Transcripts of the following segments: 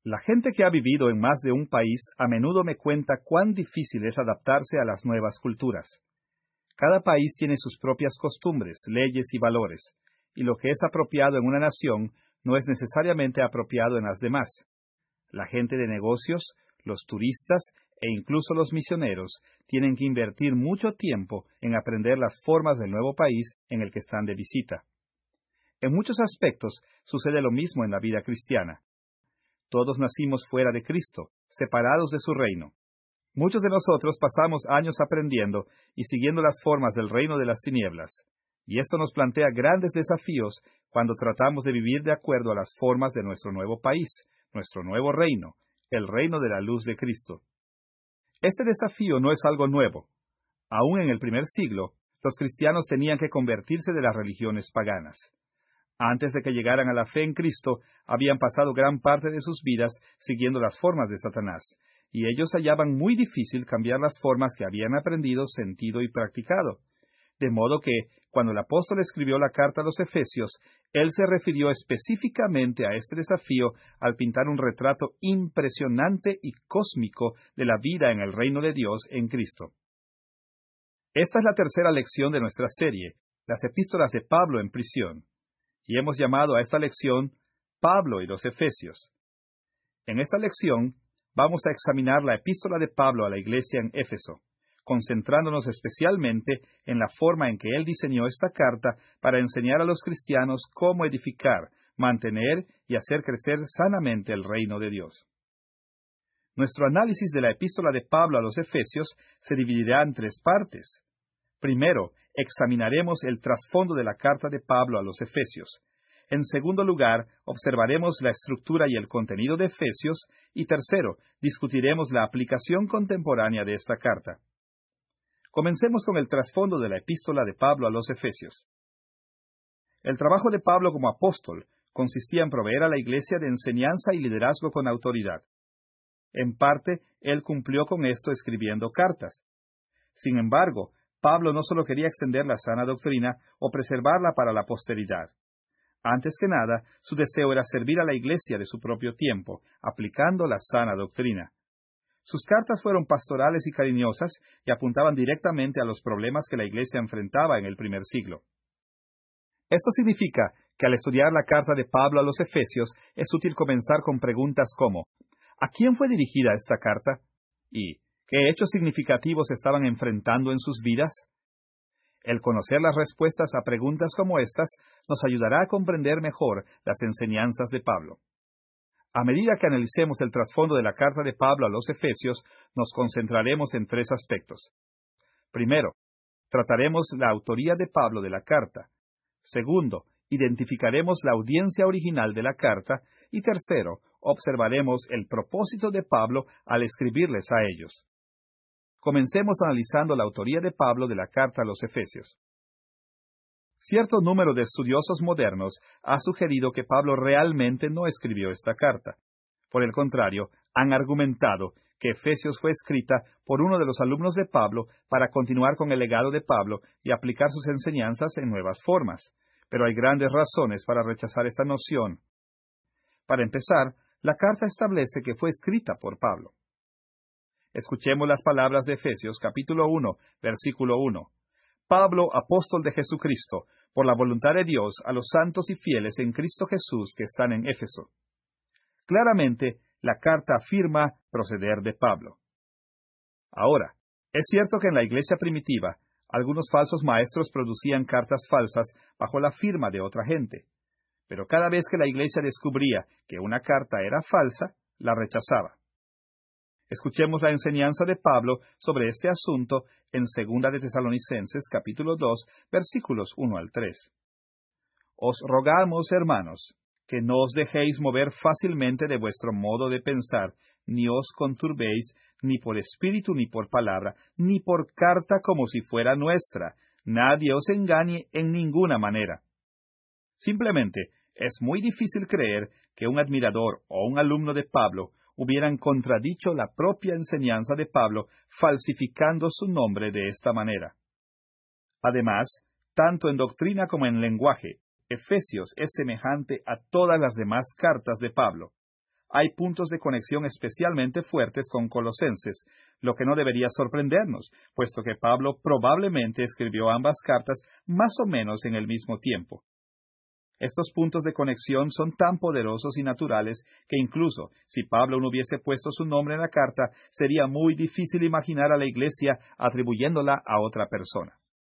La gente que ha vivido en más de un país a menudo me cuenta cuán difícil es adaptarse a las nuevas culturas. Cada país tiene sus propias costumbres, leyes y valores, y lo que es apropiado en una nación no es necesariamente apropiado en las demás. La gente de negocios, los turistas e incluso los misioneros tienen que invertir mucho tiempo en aprender las formas del nuevo país en el que están de visita. En muchos aspectos sucede lo mismo en la vida cristiana. Todos nacimos fuera de Cristo, separados de su reino. Muchos de nosotros pasamos años aprendiendo y siguiendo las formas del reino de las tinieblas, y esto nos plantea grandes desafíos cuando tratamos de vivir de acuerdo a las formas de nuestro nuevo país, nuestro nuevo reino, el reino de la luz de Cristo. Este desafío no es algo nuevo. Aún en el primer siglo, los cristianos tenían que convertirse de las religiones paganas. Antes de que llegaran a la fe en Cristo, habían pasado gran parte de sus vidas siguiendo las formas de Satanás, y ellos hallaban muy difícil cambiar las formas que habían aprendido, sentido y practicado. De modo que, cuando el apóstol escribió la carta a los Efesios, él se refirió específicamente a este desafío al pintar un retrato impresionante y cósmico de la vida en el reino de Dios en Cristo. Esta es la tercera lección de nuestra serie, las epístolas de Pablo en prisión, y hemos llamado a esta lección Pablo y los Efesios. En esta lección vamos a examinar la epístola de Pablo a la iglesia en Éfeso, concentrándonos especialmente en la forma en que él diseñó esta carta para enseñar a los cristianos cómo edificar, mantener y hacer crecer sanamente el reino de Dios. Nuestro análisis de la epístola de Pablo a los Efesios se dividirá en tres partes. Primero, examinaremos el trasfondo de la carta de Pablo a los Efesios. En segundo lugar, observaremos la estructura y el contenido de Efesios. Y tercero, discutiremos la aplicación contemporánea de esta carta. Comencemos con el trasfondo de la epístola de Pablo a los Efesios. El trabajo de Pablo como apóstol consistía en proveer a la iglesia de enseñanza y liderazgo con autoridad. En parte, él cumplió con esto escribiendo cartas. Sin embargo, Pablo no solo quería extender la sana doctrina o preservarla para la posteridad. Antes que nada, su deseo era servir a la iglesia de su propio tiempo, aplicando la sana doctrina. Sus cartas fueron pastorales y cariñosas y apuntaban directamente a los problemas que la iglesia enfrentaba en el primer siglo. Esto significa que al estudiar la carta de Pablo a los Efesios es útil comenzar con preguntas como: ¿a quién fue dirigida esta carta? ¿Y qué hechos significativos estaban enfrentando en sus vidas? El conocer las respuestas a preguntas como estas nos ayudará a comprender mejor las enseñanzas de Pablo. A medida que analicemos el trasfondo de la carta de Pablo a los Efesios, nos concentraremos en tres aspectos. Primero, trataremos la autoría de Pablo de la carta. Segundo, identificaremos la audiencia original de la carta. Y tercero, observaremos el propósito de Pablo al escribirles a ellos. Comencemos analizando la autoría de Pablo de la carta a los Efesios. Cierto número de estudiosos modernos ha sugerido que Pablo realmente no escribió esta carta. Por el contrario, han argumentado que Efesios fue escrita por uno de los alumnos de Pablo para continuar con el legado de Pablo y aplicar sus enseñanzas en nuevas formas. Pero hay grandes razones para rechazar esta noción. Para empezar, la carta establece que fue escrita por Pablo. Escuchemos las palabras de Efesios capítulo 1, versículo 1. Pablo, apóstol de Jesucristo, por la voluntad de Dios, a los santos y fieles en Cristo Jesús que están en Éfeso. Claramente, la carta afirma proceder de Pablo. Ahora, es cierto que en la iglesia primitiva, algunos falsos maestros producían cartas falsas bajo la firma de otra gente. Pero cada vez que la iglesia descubría que una carta era falsa, la rechazaba. Escuchemos la enseñanza de Pablo sobre este asunto en 2 de Tesalonicenses capítulo 2, versículos 1 al 3. Os rogamos, hermanos, que no os dejéis mover fácilmente de vuestro modo de pensar, ni os conturbéis, ni por espíritu, ni por palabra, ni por carta como si fuera nuestra. Nadie os engañe en ninguna manera. Simplemente, es muy difícil creer que un admirador o un alumno de Pablo hubieran contradicho la propia enseñanza de Pablo, falsificando su nombre de esta manera. Además, tanto en doctrina como en lenguaje, Efesios es semejante a todas las demás cartas de Pablo. hay puntos de conexión especialmente fuertes con Colosenses, lo que no debería sorprendernos, puesto que Pablo probablemente escribió ambas cartas más o menos en el mismo tiempo. Estos puntos de conexión son tan poderosos y naturales que incluso si Pablo no hubiese puesto su nombre en la carta, sería muy difícil imaginar a la iglesia atribuyéndola a otra persona.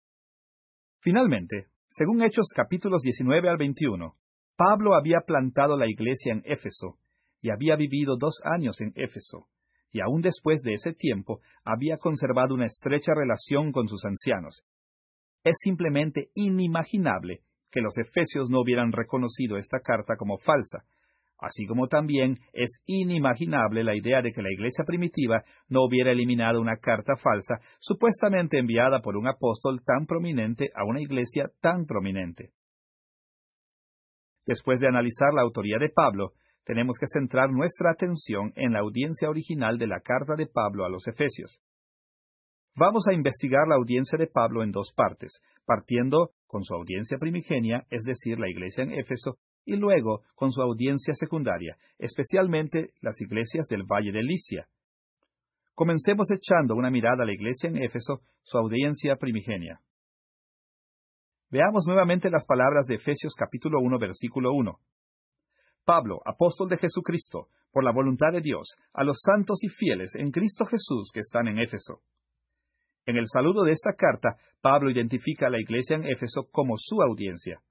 Finalmente, según Hechos capítulos 19 al 21, Pablo había plantado la iglesia en Éfeso y había vivido 2 años en Éfeso, y aún después de ese tiempo había conservado una estrecha relación con sus ancianos. Es simplemente inimaginable que los efesios no hubieran reconocido esta carta como falsa, así como también es inimaginable la idea de que la iglesia primitiva no hubiera eliminado una carta falsa supuestamente enviada por un apóstol tan prominente a una iglesia tan prominente. Después de analizar la autoría de Pablo, tenemos que centrar nuestra atención en la audiencia original de la carta de Pablo a los efesios. Vamos a investigar la audiencia de Pablo en 2 partes, partiendo con su audiencia primigenia, es decir, la iglesia en Éfeso, y luego con su audiencia secundaria, especialmente las iglesias del Valle de Licia. Comencemos echando una mirada a la iglesia en Éfeso, su audiencia primigenia. Veamos nuevamente las palabras de Efesios capítulo 1, versículo 1. Pablo, apóstol de Jesucristo, por la voluntad de Dios, a los santos y fieles en Cristo Jesús que están en Éfeso. En el saludo de esta carta, Pablo identifica a la iglesia en Éfeso como su audiencia.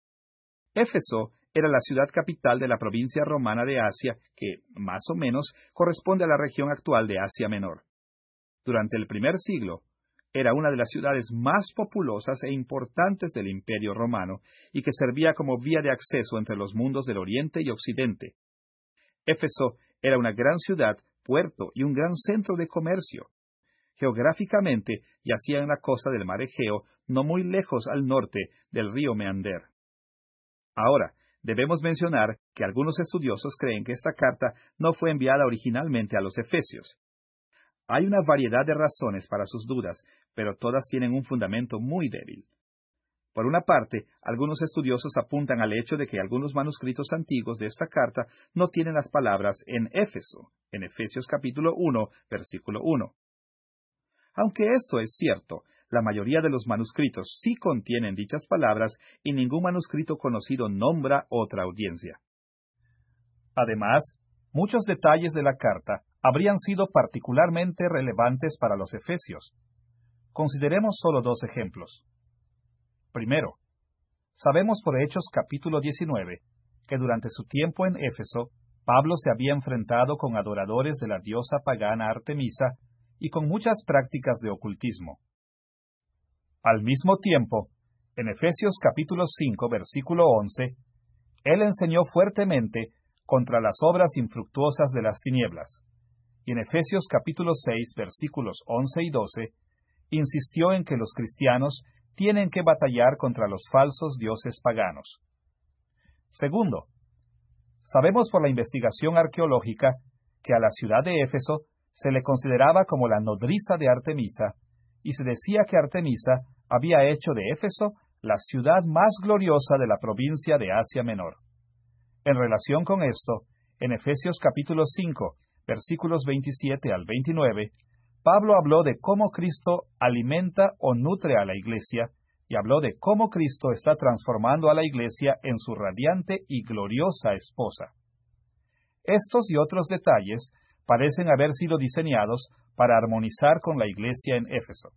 Éfeso era la ciudad capital de la provincia romana de Asia, que, más o menos, corresponde a la región actual de Asia Menor. Durante el primer siglo, era una de las ciudades más populosas e importantes del Imperio Romano, y que servía como vía de acceso entre los mundos del Oriente y Occidente. Éfeso era una gran ciudad, puerto y un gran centro de comercio. Geográficamente, yacía en la costa del mar Egeo, no muy lejos al norte del río Meander. Ahora, debemos mencionar que algunos estudiosos creen que esta carta no fue enviada originalmente a los efesios. Hay una variedad de razones para sus dudas, pero todas tienen un fundamento muy débil. Por una parte, algunos estudiosos apuntan al hecho de que algunos manuscritos antiguos de esta carta no tienen las palabras en Éfeso, en Efesios capítulo 1, versículo 1. Aunque esto es cierto, la mayoría de los manuscritos sí contienen dichas palabras y ningún manuscrito conocido nombra otra audiencia. Además, muchos detalles de la carta habrían sido particularmente relevantes para los efesios. Consideremos solo 2 ejemplos. Primero, sabemos por Hechos capítulo 19 que durante su tiempo en Éfeso, Pablo se había enfrentado con adoradores de la diosa pagana Artemisa y con muchas prácticas de ocultismo. Al mismo tiempo, en Efesios capítulo 5, versículo 11, él enseñó fuertemente contra las obras infructuosas de las tinieblas, y en Efesios capítulo 6, versículos 11 y 12, insistió en que los cristianos tienen que batallar contra los falsos dioses paganos. Segundo, sabemos por la investigación arqueológica que a la ciudad de Éfeso se le consideraba como la nodriza de Artemisa, y se decía que Artemisa había hecho de Éfeso la ciudad más gloriosa de la provincia de Asia Menor. En relación con esto, en Efesios capítulo 5, versículos 27 al 29, Pablo habló de cómo Cristo alimenta o nutre a la iglesia, y habló de cómo Cristo está transformando a la iglesia en su radiante y gloriosa esposa. Estos y otros detalles parecen haber sido diseñados para armonizar con la iglesia en Éfeso.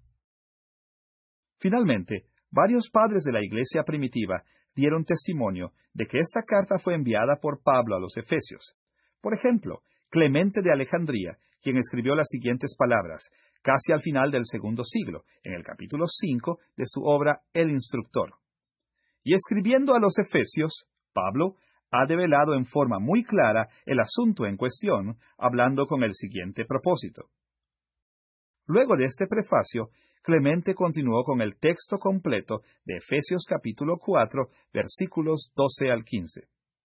Finalmente, varios padres de la iglesia primitiva dieron testimonio de que esta carta fue enviada por Pablo a los efesios. Por ejemplo, Clemente de Alejandría, quien escribió las siguientes palabras, casi al final del segundo siglo, en el capítulo 5 de su obra El Instructor. Y escribiendo a los efesios, Pablo ha develado en forma muy clara el asunto en cuestión, hablando con el siguiente propósito. Luego de este prefacio, Clemente continuó con el texto completo de Efesios capítulo 4, versículos 12 al 15.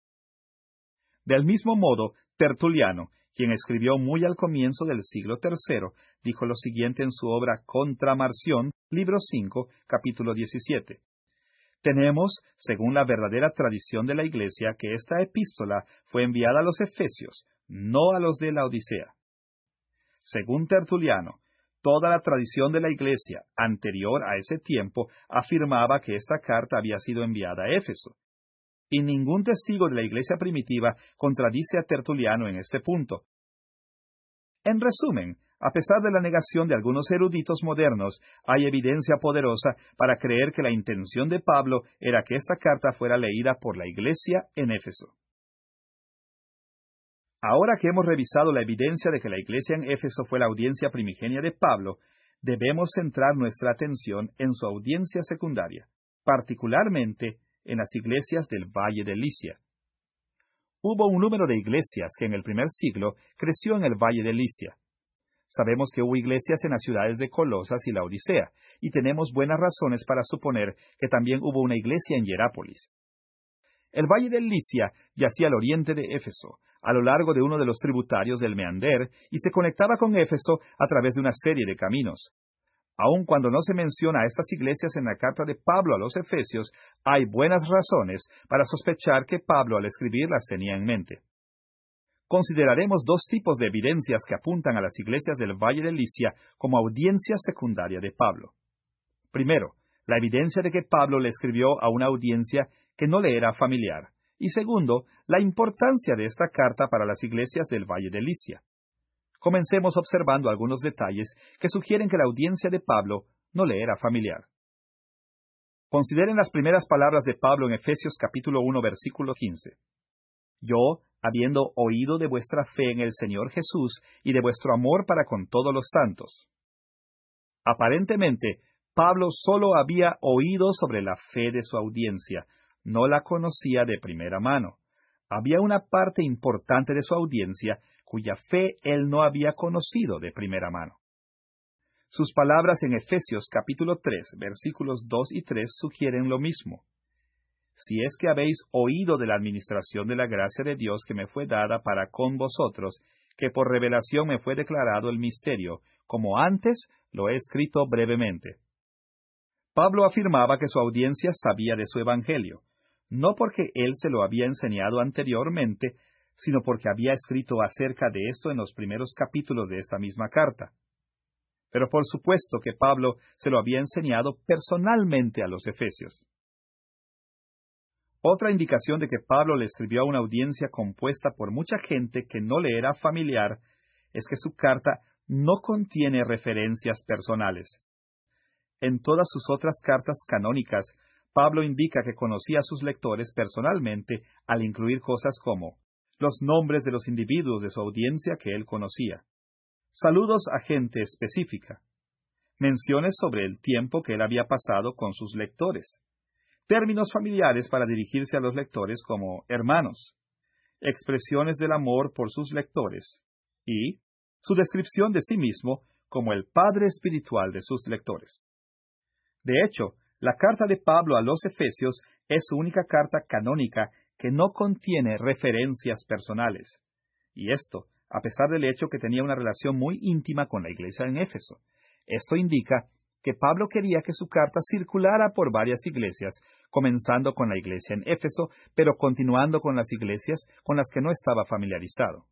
Del mismo modo, Tertuliano, quien escribió muy al comienzo del siglo III, dijo lo siguiente en su obra Contra Marción, libro 5, capítulo 17. Tenemos, según la verdadera tradición de la Iglesia, que esta epístola fue enviada a los Efesios, no a los de la Odisea. Según Tertuliano, toda la tradición de la Iglesia anterior a ese tiempo afirmaba que esta carta había sido enviada a Éfeso. Y ningún testigo de la Iglesia primitiva contradice a Tertuliano en este punto. En resumen, a pesar de la negación de algunos eruditos modernos, hay evidencia poderosa para creer que la intención de Pablo era que esta carta fuera leída por la Iglesia en Éfeso. Ahora que hemos revisado la evidencia de que la Iglesia en Éfeso fue la audiencia primigenia de Pablo, debemos centrar nuestra atención en su audiencia secundaria, particularmente en las iglesias del Valle de Licia. Hubo un número de iglesias que en el primer siglo creció en el Valle de Licia. Sabemos que hubo iglesias en las ciudades de Colosas y la Odisea, y tenemos buenas razones para suponer que también hubo una iglesia en Hierápolis. El Valle de Licia yacía al oriente de Éfeso, a lo largo de uno de los tributarios del Meander, y se conectaba con Éfeso a través de una serie de caminos. Aun cuando no se menciona a estas iglesias en la carta de Pablo a los Efesios, hay buenas razones para sospechar que Pablo al escribir las tenía en mente. Consideraremos dos tipos de evidencias que apuntan a las iglesias del Valle de Licia como audiencia secundaria de Pablo. Primero, la evidencia de que Pablo le escribió a una audiencia que no le era familiar. Y segundo, la importancia de esta carta para las iglesias del Valle de Licia. Comencemos observando algunos detalles que sugieren que la audiencia de Pablo no le era familiar. Consideren las primeras palabras de Pablo en Efesios capítulo 1, versículo 15. Yo, habiendo oído de vuestra fe en el Señor Jesús y de vuestro amor para con todos los santos. Aparentemente, Pablo solo había oído sobre la fe de su audiencia, no la conocía de primera mano. Había una parte importante de su audiencia cuya fe él no había conocido de primera mano. Sus palabras en Efesios capítulo 3, versículos 2 y 3 sugieren lo mismo. Si es que habéis oído de la administración de la gracia de Dios que me fue dada para con vosotros, que por revelación me fue declarado el misterio, como antes lo he escrito brevemente. Pablo afirmaba que su audiencia sabía de su evangelio, no porque él se lo había enseñado anteriormente, sino porque había escrito acerca de esto en los primeros capítulos de esta misma carta. Pero por supuesto que Pablo se lo había enseñado personalmente a los efesios. Otra indicación de que Pablo le escribió a una audiencia compuesta por mucha gente que no le era familiar es que su carta no contiene referencias personales. En todas sus otras cartas canónicas, Pablo indica que conocía a sus lectores personalmente al incluir cosas como los nombres de los individuos de su audiencia que él conocía, saludos a gente específica, menciones sobre el tiempo que él había pasado con sus lectores, términos familiares para dirigirse a los lectores como hermanos, expresiones del amor por sus lectores, y su descripción de sí mismo como el padre espiritual de sus lectores. De hecho, la carta de Pablo a los Efesios es su única carta canónica que no contiene referencias personales. Y esto, a pesar del hecho que tenía una relación muy íntima con la iglesia en Éfeso. Esto indica que Pablo quería que su carta circulara por varias iglesias, comenzando con la iglesia en Éfeso, pero continuando con las iglesias con las que no estaba familiarizado.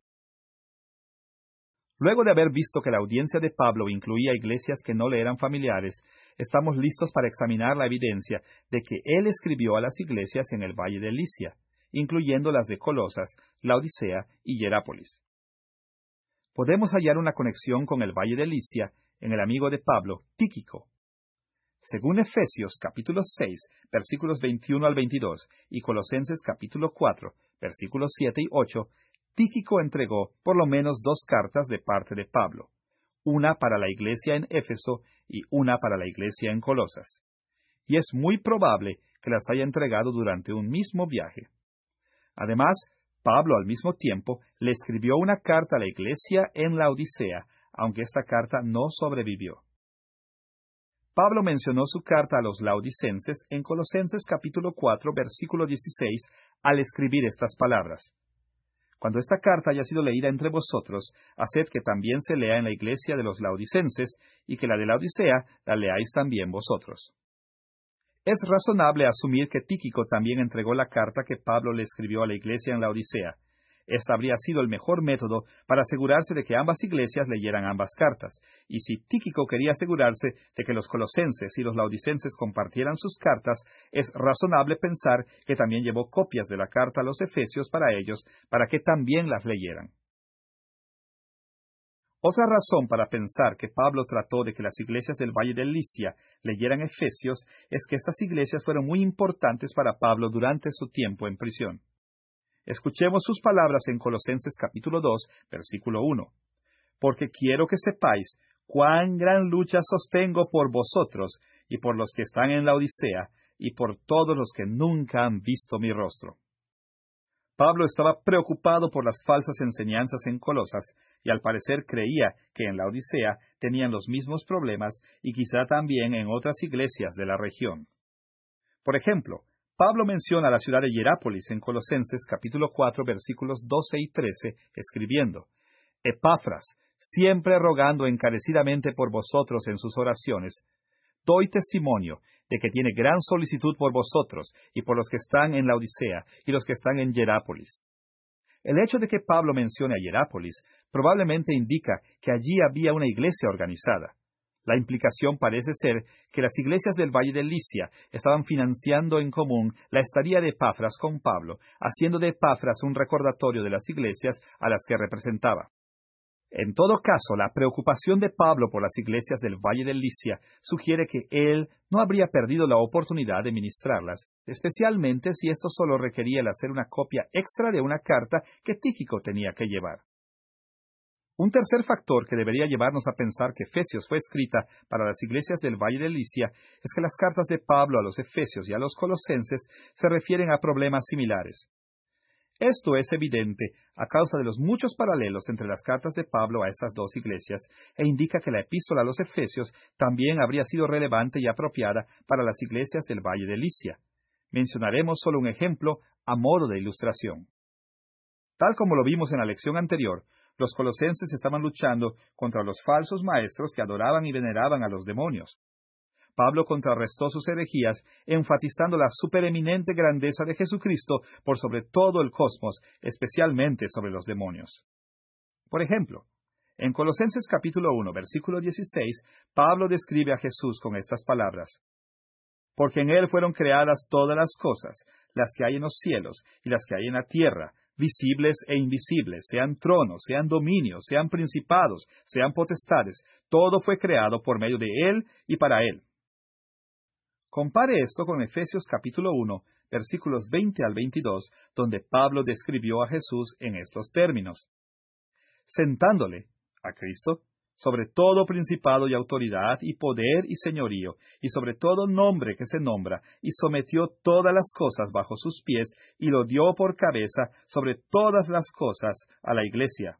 Luego de haber visto que la audiencia de Pablo incluía iglesias que no le eran familiares, estamos listos para examinar la evidencia de que él escribió a las iglesias en el Valle de Licia, incluyendo las de Colosas, Laodicea y Hierápolis. Podemos hallar una conexión con el Valle de Licia en el amigo de Pablo, Tíquico. Según Efesios capítulo 6, versículos 21 al 22, y Colosenses capítulo 4, versículos 7 y 8, Tíquico entregó por lo menos 2 cartas de parte de Pablo, una para la iglesia en Éfeso y una para la iglesia en Colosas. Y es muy probable que las haya entregado durante un mismo viaje. Además, Pablo al mismo tiempo le escribió una carta a la iglesia en la Odisea, aunque esta carta no sobrevivió. Pablo mencionó su carta a los laodicenses en Colosenses capítulo 4, versículo 16, al escribir estas palabras. Cuando esta carta haya sido leída entre vosotros, haced que también se lea en la iglesia de los laodicenses, y que la de la Odisea la leáis también vosotros. Es razonable asumir que Tíquico también entregó la carta que Pablo le escribió a la iglesia en la Odisea. Este habría sido el mejor método para asegurarse de que ambas iglesias leyeran ambas cartas, y si Tíquico quería asegurarse de que los colosenses y los laodicenses compartieran sus cartas, es razonable pensar que también llevó copias de la carta a los efesios para ellos, para que también las leyeran. Otra razón para pensar que Pablo trató de que las iglesias del Valle de Licia leyeran Efesios es que estas iglesias fueron muy importantes para Pablo durante su tiempo en prisión. Escuchemos sus palabras en Colosenses capítulo 2, versículo 1. Porque quiero que sepáis cuán gran lucha sostengo por vosotros y por los que están en la Odisea y por todos los que nunca han visto mi rostro. Pablo estaba preocupado por las falsas enseñanzas en Colosas y al parecer creía que en la Odisea tenían los mismos problemas y quizá también en otras iglesias de la región. Por ejemplo, Pablo menciona la ciudad de Hierápolis en Colosenses capítulo 4 versículos 12 y 13, escribiendo: Epafras, siempre rogando encarecidamente por vosotros en sus oraciones, doy testimonio de que tiene gran solicitud por vosotros y por los que están en la Odisea y los que están en Hierápolis. El hecho de que Pablo mencione a Hierápolis probablemente indica que allí había una iglesia organizada. La implicación parece ser que las iglesias del Valle de Licia estaban financiando en común la estadía de Epafras con Pablo, haciendo de Epafras un recordatorio de las iglesias a las que representaba. En todo caso, la preocupación de Pablo por las iglesias del Valle de Licia sugiere que él no habría perdido la oportunidad de ministrarlas, especialmente si esto solo requería el hacer una copia extra de una carta que Tíquico tenía que llevar. Un tercer factor que debería llevarnos a pensar que Efesios fue escrita para las iglesias del Valle de Licia es que las cartas de Pablo a los Efesios y a los Colosenses se refieren a problemas similares. Esto es evidente a causa de los muchos paralelos entre las cartas de Pablo a estas dos iglesias e indica que la epístola a los Efesios también habría sido relevante y apropiada para las iglesias del Valle de Licia. Mencionaremos solo un ejemplo a modo de ilustración. Tal como lo vimos en la lección anterior, los colosenses estaban luchando contra los falsos maestros que adoraban y veneraban a los demonios. Pablo contrarrestó sus herejías, enfatizando la supereminente grandeza de Jesucristo por sobre todo el cosmos, especialmente sobre los demonios. Por ejemplo, en Colosenses capítulo 1, versículo 16, Pablo describe a Jesús con estas palabras: Porque en Él fueron creadas todas las cosas, las que hay en los cielos y las que hay en la tierra, visibles e invisibles, sean tronos, sean dominios, sean principados, sean potestades, todo fue creado por medio de Él y para Él. Compare esto con Efesios capítulo 1, versículos 20 al 22, donde Pablo describió a Jesús en estos términos: sentándole, a Cristo, sobre todo principado y autoridad y poder y señorío, y sobre todo nombre que se nombra, y sometió todas las cosas bajo sus pies, y lo dio por cabeza sobre todas las cosas a la Iglesia.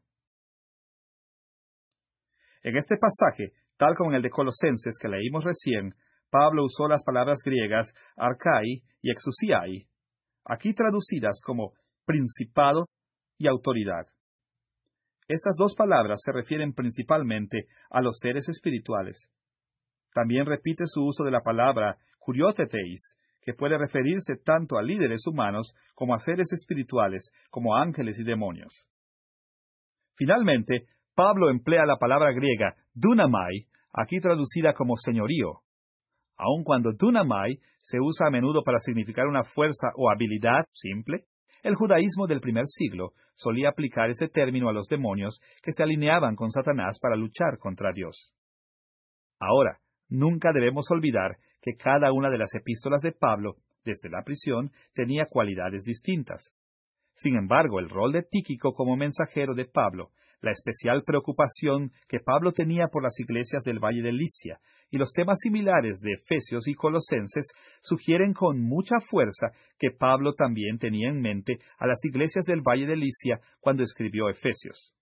En este pasaje, tal como en el de Colosenses que leímos recién, Pablo usó las palabras griegas arkai y exousiai, aquí traducidas como principado y autoridad. Estas dos palabras se refieren principalmente a los seres espirituales. También repite su uso de la palabra kurioteteis, que puede referirse tanto a líderes humanos como a seres espirituales, como ángeles y demonios. Finalmente, Pablo emplea la palabra griega dunamai, aquí traducida como señorío. Aun cuando dunamai se usa a menudo para significar una fuerza o habilidad simple, el judaísmo del primer siglo solía aplicar ese término a los demonios que se alineaban con Satanás para luchar contra Dios. Ahora, nunca debemos olvidar que cada una de las epístolas de Pablo, desde la prisión, tenía cualidades distintas. Sin embargo, el rol de Tíquico como mensajero de Pablo, la especial preocupación que Pablo tenía por las iglesias del Valle de Licia y los temas similares de Efesios y Colosenses sugieren con mucha fuerza que Pablo también tenía en mente a las iglesias del Valle de Licia cuando escribió Efesios.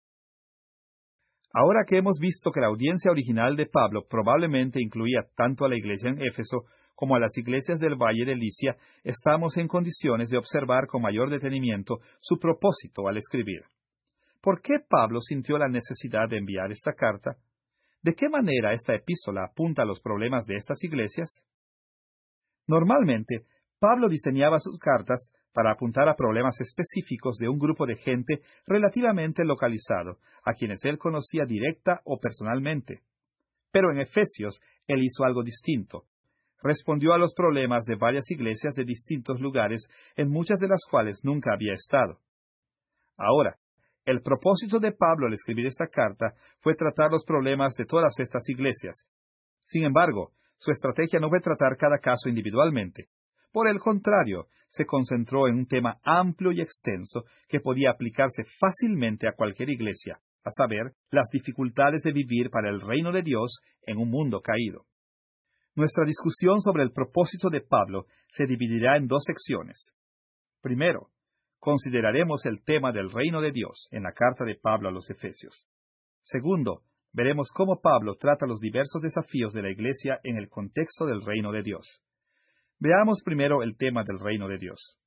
Ahora que hemos visto que la audiencia original de Pablo probablemente incluía tanto a la iglesia en Éfeso como a las iglesias del Valle de Licia, estamos en condiciones de observar con mayor detenimiento su propósito al escribir. ¿Por qué Pablo sintió la necesidad de enviar esta carta? ¿De qué manera esta epístola apunta a los problemas de estas iglesias? Normalmente, Pablo diseñaba sus cartas para apuntar a problemas específicos de un grupo de gente relativamente localizado, a quienes él conocía directa o personalmente. Pero en Efesios, él hizo algo distinto. Respondió a los problemas de varias iglesias de distintos lugares, en muchas de las cuales nunca había estado. Ahora, el propósito de Pablo al escribir esta carta fue tratar los problemas de todas estas iglesias. Sin embargo, su estrategia no fue tratar cada caso individualmente. Por el contrario, se concentró en un tema amplio y extenso que podía aplicarse fácilmente a cualquier iglesia, a saber, las dificultades de vivir para el reino de Dios en un mundo caído. Nuestra discusión sobre el propósito de Pablo se dividirá en dos secciones. Primero, consideraremos el tema del reino de Dios en la carta de Pablo a los Efesios. Segundo, veremos cómo Pablo trata los diversos desafíos de la iglesia en el contexto del reino de Dios. Veamos primero el tema del reino de Dios.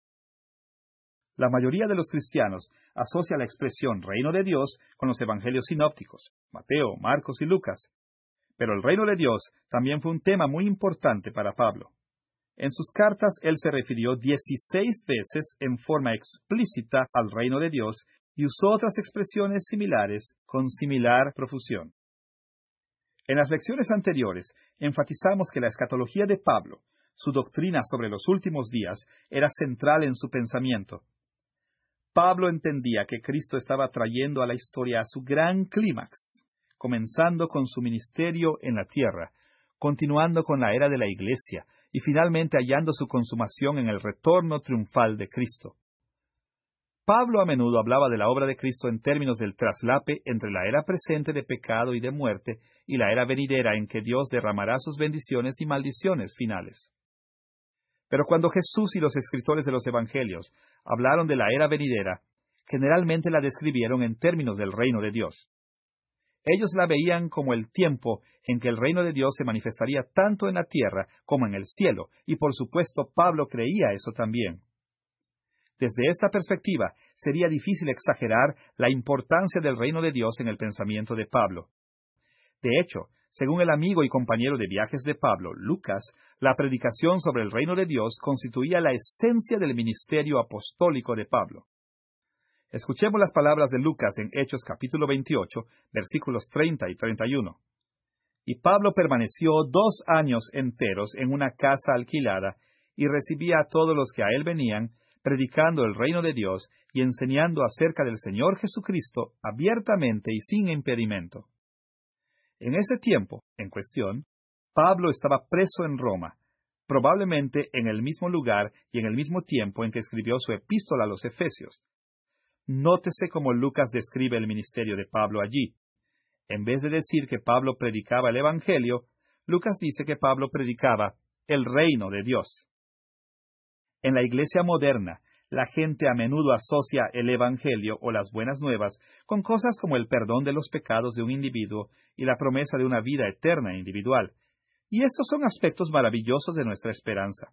La mayoría de los cristianos asocia la expresión reino de Dios con los evangelios sinópticos, Mateo, Marcos y Lucas. Pero el reino de Dios también fue un tema muy importante para Pablo. En sus cartas él se refirió 16 veces en forma explícita al reino de Dios y usó otras expresiones similares con similar profusión. En las lecciones anteriores enfatizamos que la escatología de Pablo, su doctrina sobre los últimos días, era central en su pensamiento. Pablo entendía que Cristo estaba trayendo a la historia a su gran clímax, comenzando con su ministerio en la tierra, continuando con la era de la Iglesia y finalmente hallando su consumación en el retorno triunfal de Cristo. Pablo a menudo hablaba de la obra de Cristo en términos del traslape entre la era presente de pecado y de muerte y la era venidera en que Dios derramará sus bendiciones y maldiciones finales. Pero cuando Jesús y los escritores de los Evangelios hablaron de la era venidera, generalmente la describieron en términos del reino de Dios. Ellos la veían como el tiempo en que el reino de Dios se manifestaría tanto en la tierra como en el cielo, y por supuesto Pablo creía eso también. Desde esta perspectiva, sería difícil exagerar la importancia del reino de Dios en el pensamiento de Pablo. De hecho, según el amigo y compañero de viajes de Pablo, Lucas, la predicación sobre el reino de Dios constituía la esencia del ministerio apostólico de Pablo. Escuchemos las palabras de Lucas en Hechos capítulo 28, versículos 30 y 31. Y Pablo permaneció 2 años enteros en una casa alquilada y recibía a todos los que a él venían, predicando el reino de Dios y enseñando acerca del Señor Jesucristo abiertamente y sin impedimento. En ese tiempo, en cuestión, Pablo estaba preso en Roma, probablemente en el mismo lugar y en el mismo tiempo en que escribió su epístola a los Efesios. Nótese cómo Lucas describe el ministerio de Pablo allí. En vez de decir que Pablo predicaba el Evangelio, Lucas dice que Pablo predicaba el reino de Dios. En la iglesia moderna, la gente a menudo asocia el Evangelio o las buenas nuevas con cosas como el perdón de los pecados de un individuo y la promesa de una vida eterna individual. Y estos son aspectos maravillosos de nuestra esperanza.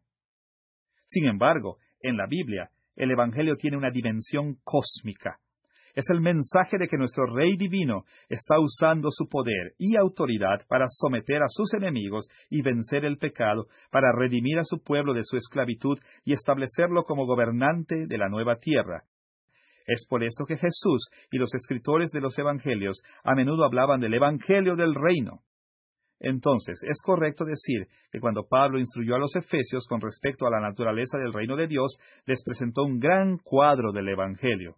Sin embargo, en la Biblia, el Evangelio tiene una dimensión cósmica. Es el mensaje de que nuestro Rey Divino está usando su poder y autoridad para someter a sus enemigos y vencer el pecado, para redimir a su pueblo de su esclavitud y establecerlo como gobernante de la nueva tierra. Es por eso que Jesús y los escritores de los Evangelios a menudo hablaban del Evangelio del Reino. Entonces, es correcto decir que cuando Pablo instruyó a los efesios con respecto a la naturaleza del reino de Dios, les presentó un gran cuadro del Evangelio.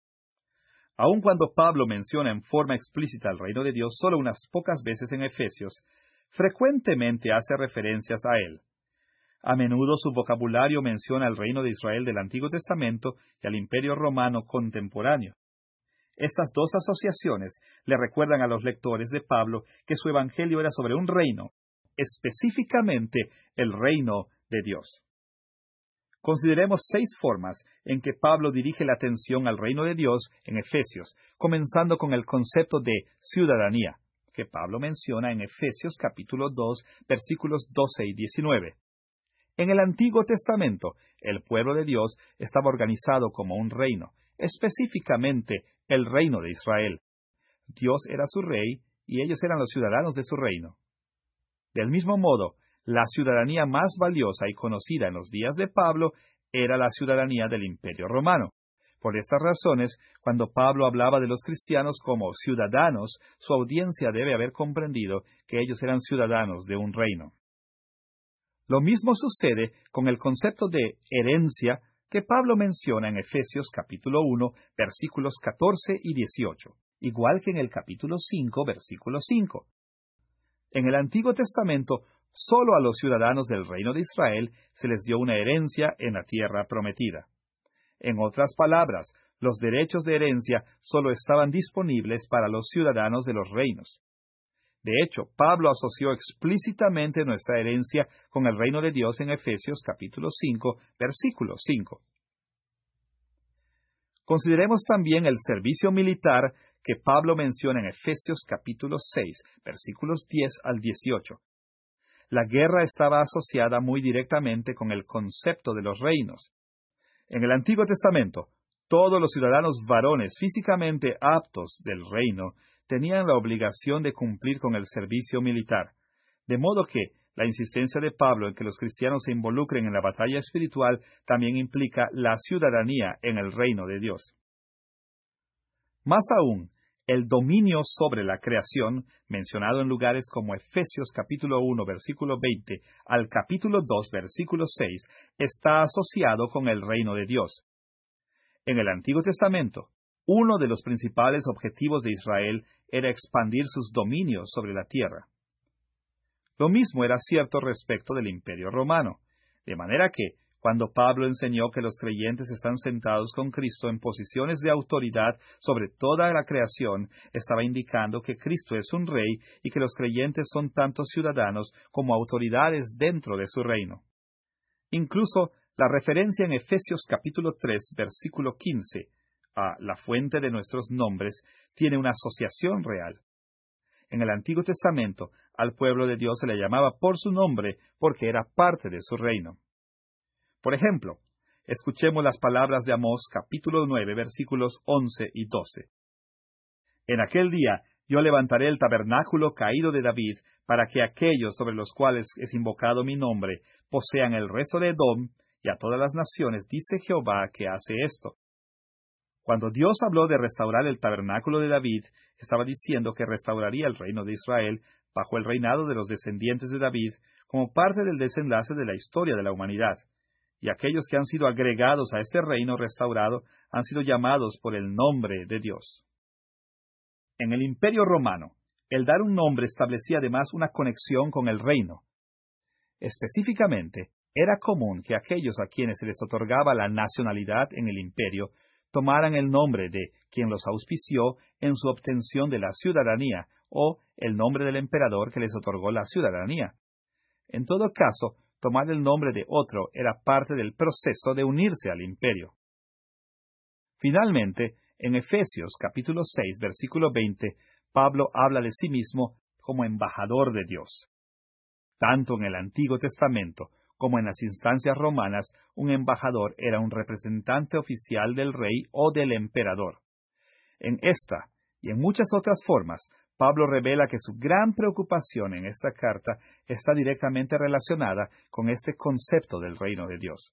Aun cuando Pablo menciona en forma explícita el reino de Dios solo unas pocas veces en Efesios, frecuentemente hace referencias a él. A menudo su vocabulario menciona el reino de Israel del Antiguo Testamento y al Imperio Romano contemporáneo. Estas dos asociaciones le recuerdan a los lectores de Pablo que su evangelio era sobre un reino, específicamente el reino de Dios. Consideremos 6 formas en que Pablo dirige la atención al reino de Dios en Efesios, comenzando con el concepto de ciudadanía, que Pablo menciona en Efesios capítulo 2, versículos 12 y 19. En el Antiguo Testamento, el pueblo de Dios estaba organizado como un reino, específicamente el reino de Israel. Dios era su rey y ellos eran los ciudadanos de su reino. Del mismo modo, La ciudadanía más valiosa y conocida en los días de Pablo era la ciudadanía del Imperio Romano. Por estas razones, cuando Pablo hablaba de los cristianos como ciudadanos, su audiencia debe haber comprendido que ellos eran ciudadanos de un reino. Lo mismo sucede con el concepto de herencia que Pablo menciona en Efesios capítulo 1, versículos 14 y 18, igual que en el capítulo 5, versículo 5. En el Antiguo Testamento, solo a los ciudadanos del reino de Israel se les dio una herencia en la tierra prometida. En otras palabras, los derechos de herencia solo estaban disponibles para los ciudadanos de los reinos. De hecho, Pablo asoció explícitamente nuestra herencia con el reino de Dios en Efesios capítulo 5, versículo 5. Consideremos también el servicio militar que Pablo menciona en Efesios capítulo 6, versículos 10 al 18. La guerra estaba asociada muy directamente con el concepto de los reinos. En el Antiguo Testamento, todos los ciudadanos varones físicamente aptos del reino tenían la obligación de cumplir con el servicio militar, de modo que la insistencia de Pablo en que los cristianos se involucren en la batalla espiritual también implica la ciudadanía en el reino de Dios. Más aún, el dominio sobre la creación, mencionado en lugares como Efesios capítulo 1, versículo 20, al capítulo 2, versículo 6, está asociado con el reino de Dios. En el Antiguo Testamento, uno de los principales objetivos de Israel era expandir sus dominios sobre la tierra. Lo mismo era cierto respecto del Imperio Romano, de manera que, cuando Pablo enseñó que los creyentes están sentados con Cristo en posiciones de autoridad sobre toda la creación, estaba indicando que Cristo es un rey y que los creyentes son tanto ciudadanos como autoridades dentro de su reino. Incluso la referencia en Efesios capítulo 3, versículo 15, a la fuente de nuestros nombres, tiene una asociación real. En el Antiguo Testamento, al pueblo de Dios se le llamaba por su nombre porque era parte de su reino. Por ejemplo, escuchemos las palabras de Amós capítulo 9, versículos 11 y 12. En aquel día yo levantaré el tabernáculo caído de David, para que aquellos sobre los cuales es invocado mi nombre posean el resto de Edom, y a todas las naciones dice Jehová que hace esto. Cuando Dios habló de restaurar el tabernáculo de David, estaba diciendo que restauraría el reino de Israel bajo el reinado de los descendientes de David, como parte del desenlace de la historia de la humanidad. Y aquellos que han sido agregados a este reino restaurado han sido llamados por el nombre de Dios. En el Imperio Romano, el dar un nombre establecía además una conexión con el reino. Específicamente, era común que aquellos a quienes se les otorgaba la nacionalidad en el imperio tomaran el nombre de quien los auspició en su obtención de la ciudadanía o el nombre del emperador que les otorgó la ciudadanía. En todo caso, tomar el nombre de otro era parte del proceso de unirse al imperio. Finalmente, en Efesios capítulo 6, versículo 20, Pablo habla de sí mismo como embajador de Dios. Tanto en el Antiguo Testamento como en las instancias romanas, un embajador era un representante oficial del rey o del emperador. En esta y en muchas otras formas, Pablo revela que su gran preocupación en esta carta está directamente relacionada con este concepto del reino de Dios.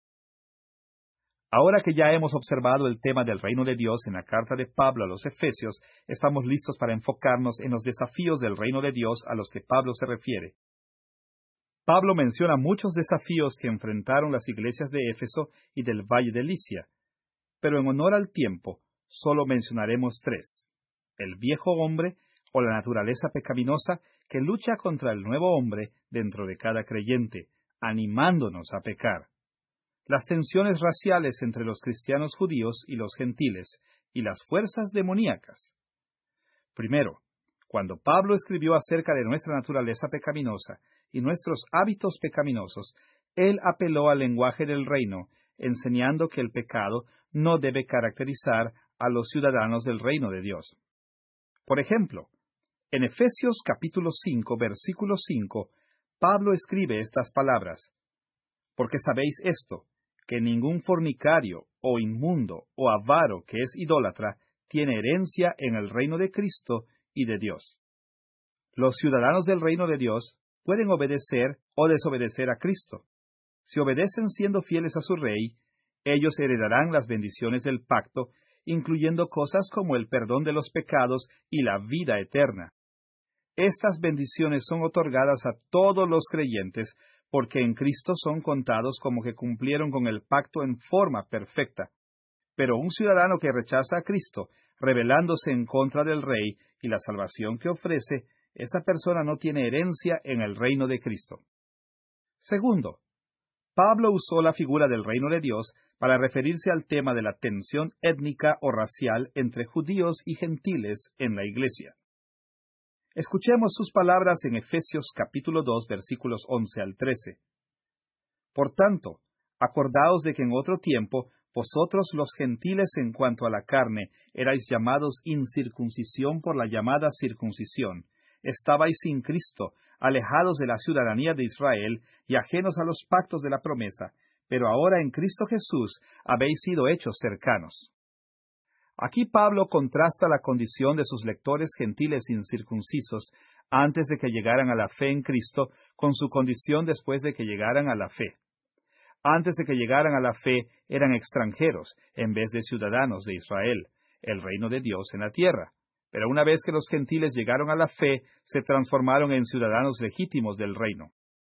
Ahora que ya hemos observado el tema del reino de Dios en la carta de Pablo a los Efesios, estamos listos para enfocarnos en los desafíos del reino de Dios a los que Pablo se refiere. Pablo menciona muchos desafíos que enfrentaron las iglesias de Éfeso y del Valle de Licia, pero en honor al tiempo, solo mencionaremos tres: el viejo hombre o la naturaleza pecaminosa que lucha contra el nuevo hombre dentro de cada creyente, animándonos a pecar; las tensiones raciales entre los cristianos judíos y los gentiles, y las fuerzas demoníacas. Primero, cuando Pablo escribió acerca de nuestra naturaleza pecaminosa y nuestros hábitos pecaminosos, él apeló al lenguaje del reino, enseñando que el pecado no debe caracterizar a los ciudadanos del reino de Dios. Por ejemplo, en Efesios capítulo 5, versículo 5, Pablo escribe estas palabras: «Porque sabéis esto, que ningún fornicario, o inmundo, o avaro que es idólatra, tiene herencia en el reino de Cristo y de Dios». Los ciudadanos del reino de Dios pueden obedecer o desobedecer a Cristo. Si obedecen siendo fieles a su Rey, ellos heredarán las bendiciones del pacto, incluyendo cosas como el perdón de los pecados y la vida eterna. Estas bendiciones son otorgadas a todos los creyentes porque en Cristo son contados como que cumplieron con el pacto en forma perfecta. Pero un ciudadano que rechaza a Cristo, rebelándose en contra del Rey y la salvación que ofrece, esa persona no tiene herencia en el reino de Cristo. Segundo, Pablo usó la figura del reino de Dios para referirse al tema de la tensión étnica o racial entre judíos y gentiles en la iglesia. Escuchemos sus palabras en Efesios capítulo 2, versículos 11 al 13. Por tanto, acordaos de que en otro tiempo vosotros los gentiles en cuanto a la carne erais llamados incircuncisión por la llamada circuncisión. Estabais sin Cristo, alejados de la ciudadanía de Israel y ajenos a los pactos de la promesa, pero ahora en Cristo Jesús habéis sido hechos cercanos. Aquí Pablo contrasta la condición de sus lectores gentiles incircuncisos antes de que llegaran a la fe en Cristo con su condición después de que llegaran a la fe. Antes de que llegaran a la fe eran extranjeros en vez de ciudadanos de Israel, el reino de Dios en la tierra. Pero una vez que los gentiles llegaron a la fe, se transformaron en ciudadanos legítimos del reino.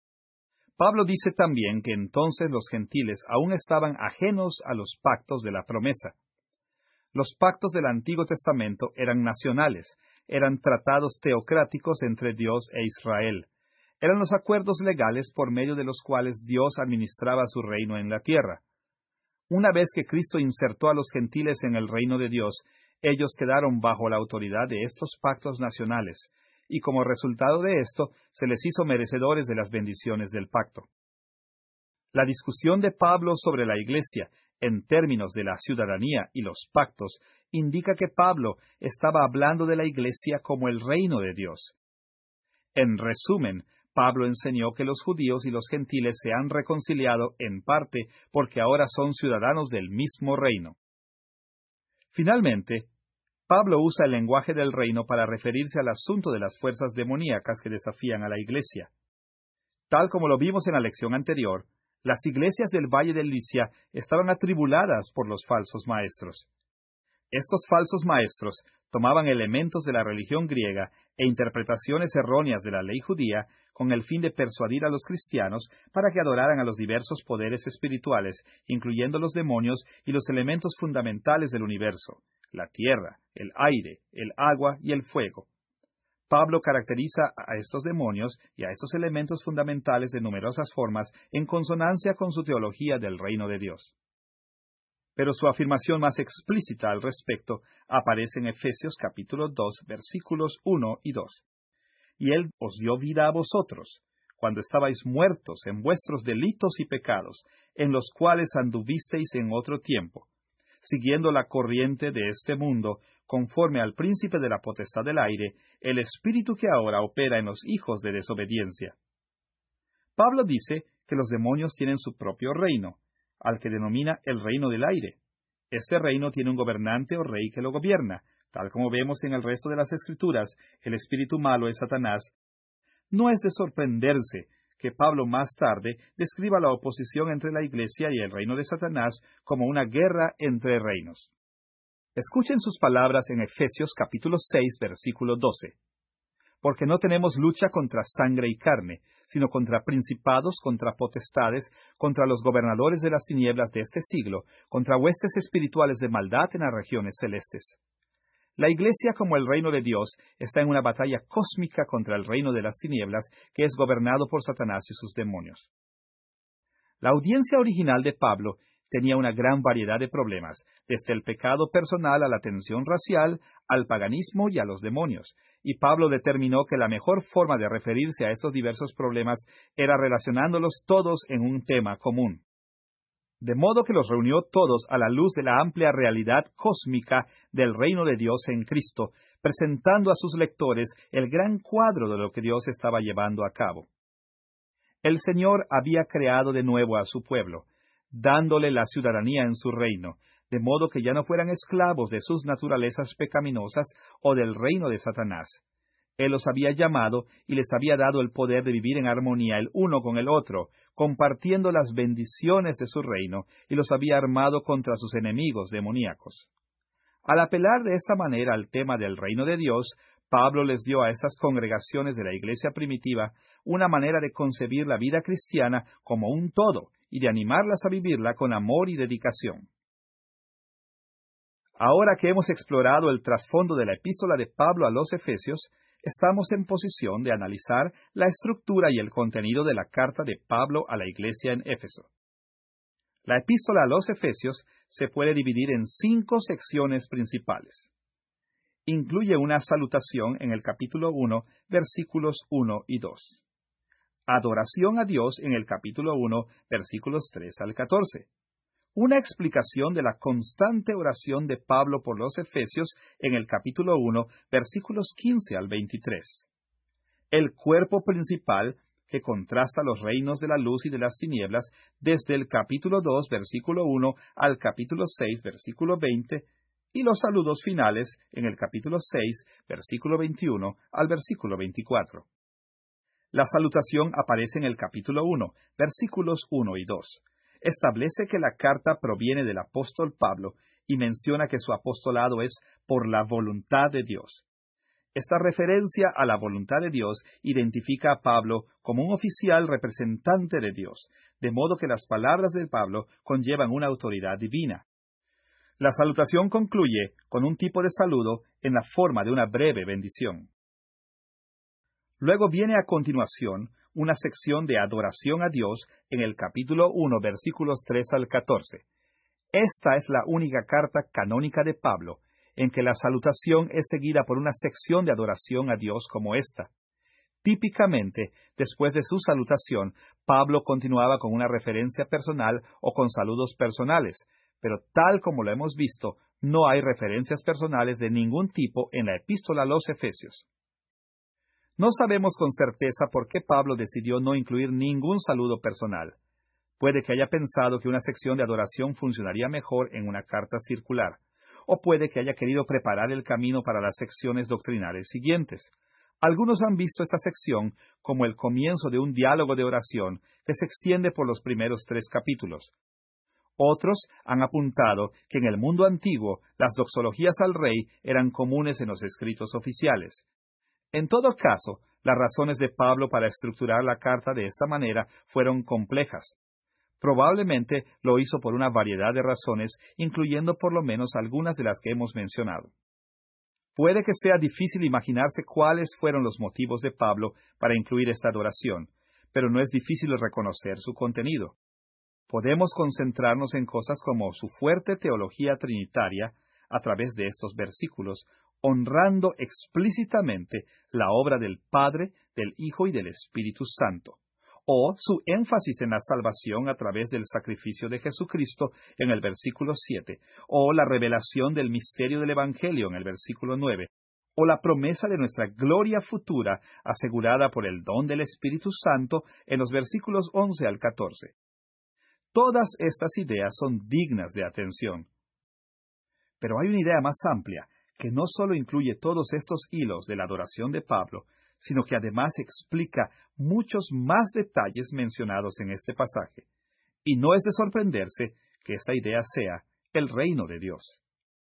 Pablo dice también que entonces los gentiles aún estaban ajenos a los pactos de la promesa. Los pactos del Antiguo Testamento eran nacionales, eran tratados teocráticos entre Dios e Israel. Eran los acuerdos legales por medio de los cuales Dios administraba su reino en la tierra. Una vez que Cristo insertó a los gentiles en el reino de Dios, ellos quedaron bajo la autoridad de estos pactos nacionales, y como resultado de esto, se les hizo merecedores de las bendiciones del pacto. La discusión de Pablo sobre la Iglesia, en términos de la ciudadanía y los pactos, indica que Pablo estaba hablando de la Iglesia como el reino de Dios. En resumen, Pablo enseñó que los judíos y los gentiles se han reconciliado en parte porque ahora son ciudadanos del mismo reino. Finalmente, Pablo usa el lenguaje del reino para referirse al asunto de las fuerzas demoníacas que desafían a la Iglesia. Tal como lo vimos en la lección anterior, las iglesias del Valle de Licia estaban atribuladas por los falsos maestros. Estos falsos maestros tomaban elementos de la religión griega e interpretaciones erróneas de la ley judía con el fin de persuadir a los cristianos para que adoraran a los diversos poderes espirituales, incluyendo los demonios y los elementos fundamentales del universo, la tierra, el aire, el agua y el fuego. Pablo caracteriza a estos demonios y a estos elementos fundamentales de numerosas formas en consonancia con su teología del reino de Dios. Pero su afirmación más explícita al respecto aparece en Efesios capítulo 2, versículos 1 y 2. Y Él os dio vida a vosotros, cuando estabais muertos en vuestros delitos y pecados, en los cuales anduvisteis en otro tiempo, siguiendo la corriente de este mundo, conforme al príncipe de la potestad del aire, el espíritu que ahora opera en los hijos de desobediencia. Pablo dice que los demonios tienen su propio reino, al que denomina el reino del aire. Este reino tiene un gobernante o rey que lo gobierna, tal como vemos en el resto de las Escrituras, el espíritu malo es Satanás. No es de sorprenderse que Pablo más tarde describa la oposición entre la Iglesia y el reino de Satanás como una guerra entre reinos. Escuchen sus palabras en Efesios capítulo 6, versículo 12. Porque no tenemos lucha contra sangre y carne, sino contra principados, contra potestades, contra los gobernadores de las tinieblas de este siglo, contra huestes espirituales de maldad en las regiones celestes. La Iglesia, como el reino de Dios, está en una batalla cósmica contra el reino de las tinieblas, que es gobernado por Satanás y sus demonios. La audiencia original de Pablo tenía una gran variedad de problemas, desde el pecado personal a la tensión racial, al paganismo y a los demonios, y Pablo determinó que la mejor forma de referirse a estos diversos problemas era relacionándolos todos en un tema común. De modo que los reunió todos a la luz de la amplia realidad cósmica del reino de Dios en Cristo, presentando a sus lectores el gran cuadro de lo que Dios estaba llevando a cabo. El Señor había creado de nuevo a su pueblo, dándole la ciudadanía en su reino, de modo que ya no fueran esclavos de sus naturalezas pecaminosas o del reino de Satanás. Él los había llamado y les había dado el poder de vivir en armonía el uno con el otro, compartiendo las bendiciones de su reino, y los había armado contra sus enemigos demoníacos. Al apelar de esta manera al tema del reino de Dios, Pablo les dio a estas congregaciones de la iglesia primitiva una manera de concebir la vida cristiana como un todo y de animarlas a vivirla con amor y dedicación. Ahora que hemos explorado el trasfondo de la epístola de Pablo a los Efesios, estamos en posición de analizar la estructura y el contenido de la carta de Pablo a la iglesia en Éfeso. La epístola a los Efesios se puede dividir en 5 secciones principales. Incluye una salutación en el capítulo 1, versículos 1 y 2. Adoración a Dios en el capítulo 1, versículos 3 al 14. Una explicación de la constante oración de Pablo por los Efesios en el capítulo 1, versículos 15 al 23. El cuerpo principal que contrasta los reinos de la luz y de las tinieblas desde el capítulo 2, versículo 1 al capítulo 6, versículo 20, y los saludos finales en el capítulo 6, versículo 21 al versículo 24. La salutación aparece en el capítulo 1, versículos 1 y 2. Establece que la carta proviene del apóstol Pablo y menciona que su apostolado es por la voluntad de Dios. Esta referencia a la voluntad de Dios identifica a Pablo como un oficial representante de Dios, de modo que las palabras de Pablo conllevan una autoridad divina. La salutación concluye con un tipo de saludo en la forma de una breve bendición. Luego viene a continuación una sección de adoración a Dios en el capítulo 1, versículos 3 al 14. Esta es la única carta canónica de Pablo en que la salutación es seguida por una sección de adoración a Dios como esta. Típicamente, después de su salutación, Pablo continuaba con una referencia personal o con saludos personales, pero tal como lo hemos visto, no hay referencias personales de ningún tipo en la epístola a los Efesios. No sabemos con certeza por qué Pablo decidió no incluir ningún saludo personal. Puede que haya pensado que una sección de adoración funcionaría mejor en una carta circular, o puede que haya querido preparar el camino para las secciones doctrinales siguientes. Algunos han visto esta sección como el comienzo de un diálogo de oración que se extiende por los primeros 3 capítulos. Otros han apuntado que en el mundo antiguo las doxologías al rey eran comunes en los escritos oficiales. En todo caso, las razones de Pablo para estructurar la carta de esta manera fueron complejas. Probablemente lo hizo por una variedad de razones, incluyendo por lo menos algunas de las que hemos mencionado. Puede que sea difícil imaginarse cuáles fueron los motivos de Pablo para incluir esta adoración, pero no es difícil reconocer su contenido. Podemos concentrarnos en cosas como su fuerte teología trinitaria a través de estos versículos, honrando explícitamente la obra del Padre, del Hijo y del Espíritu Santo, o su énfasis en la salvación a través del sacrificio de Jesucristo en el versículo 7, o la revelación del misterio del Evangelio en el versículo 9, o la promesa de nuestra gloria futura asegurada por el don del Espíritu Santo en los versículos 11 al 14. Todas estas ideas son dignas de atención. Pero hay una idea más amplia, que no solo incluye todos estos hilos de la adoración de Pablo, sino que además explica muchos más detalles mencionados en este pasaje. Y no es de sorprenderse que esta idea sea el reino de Dios.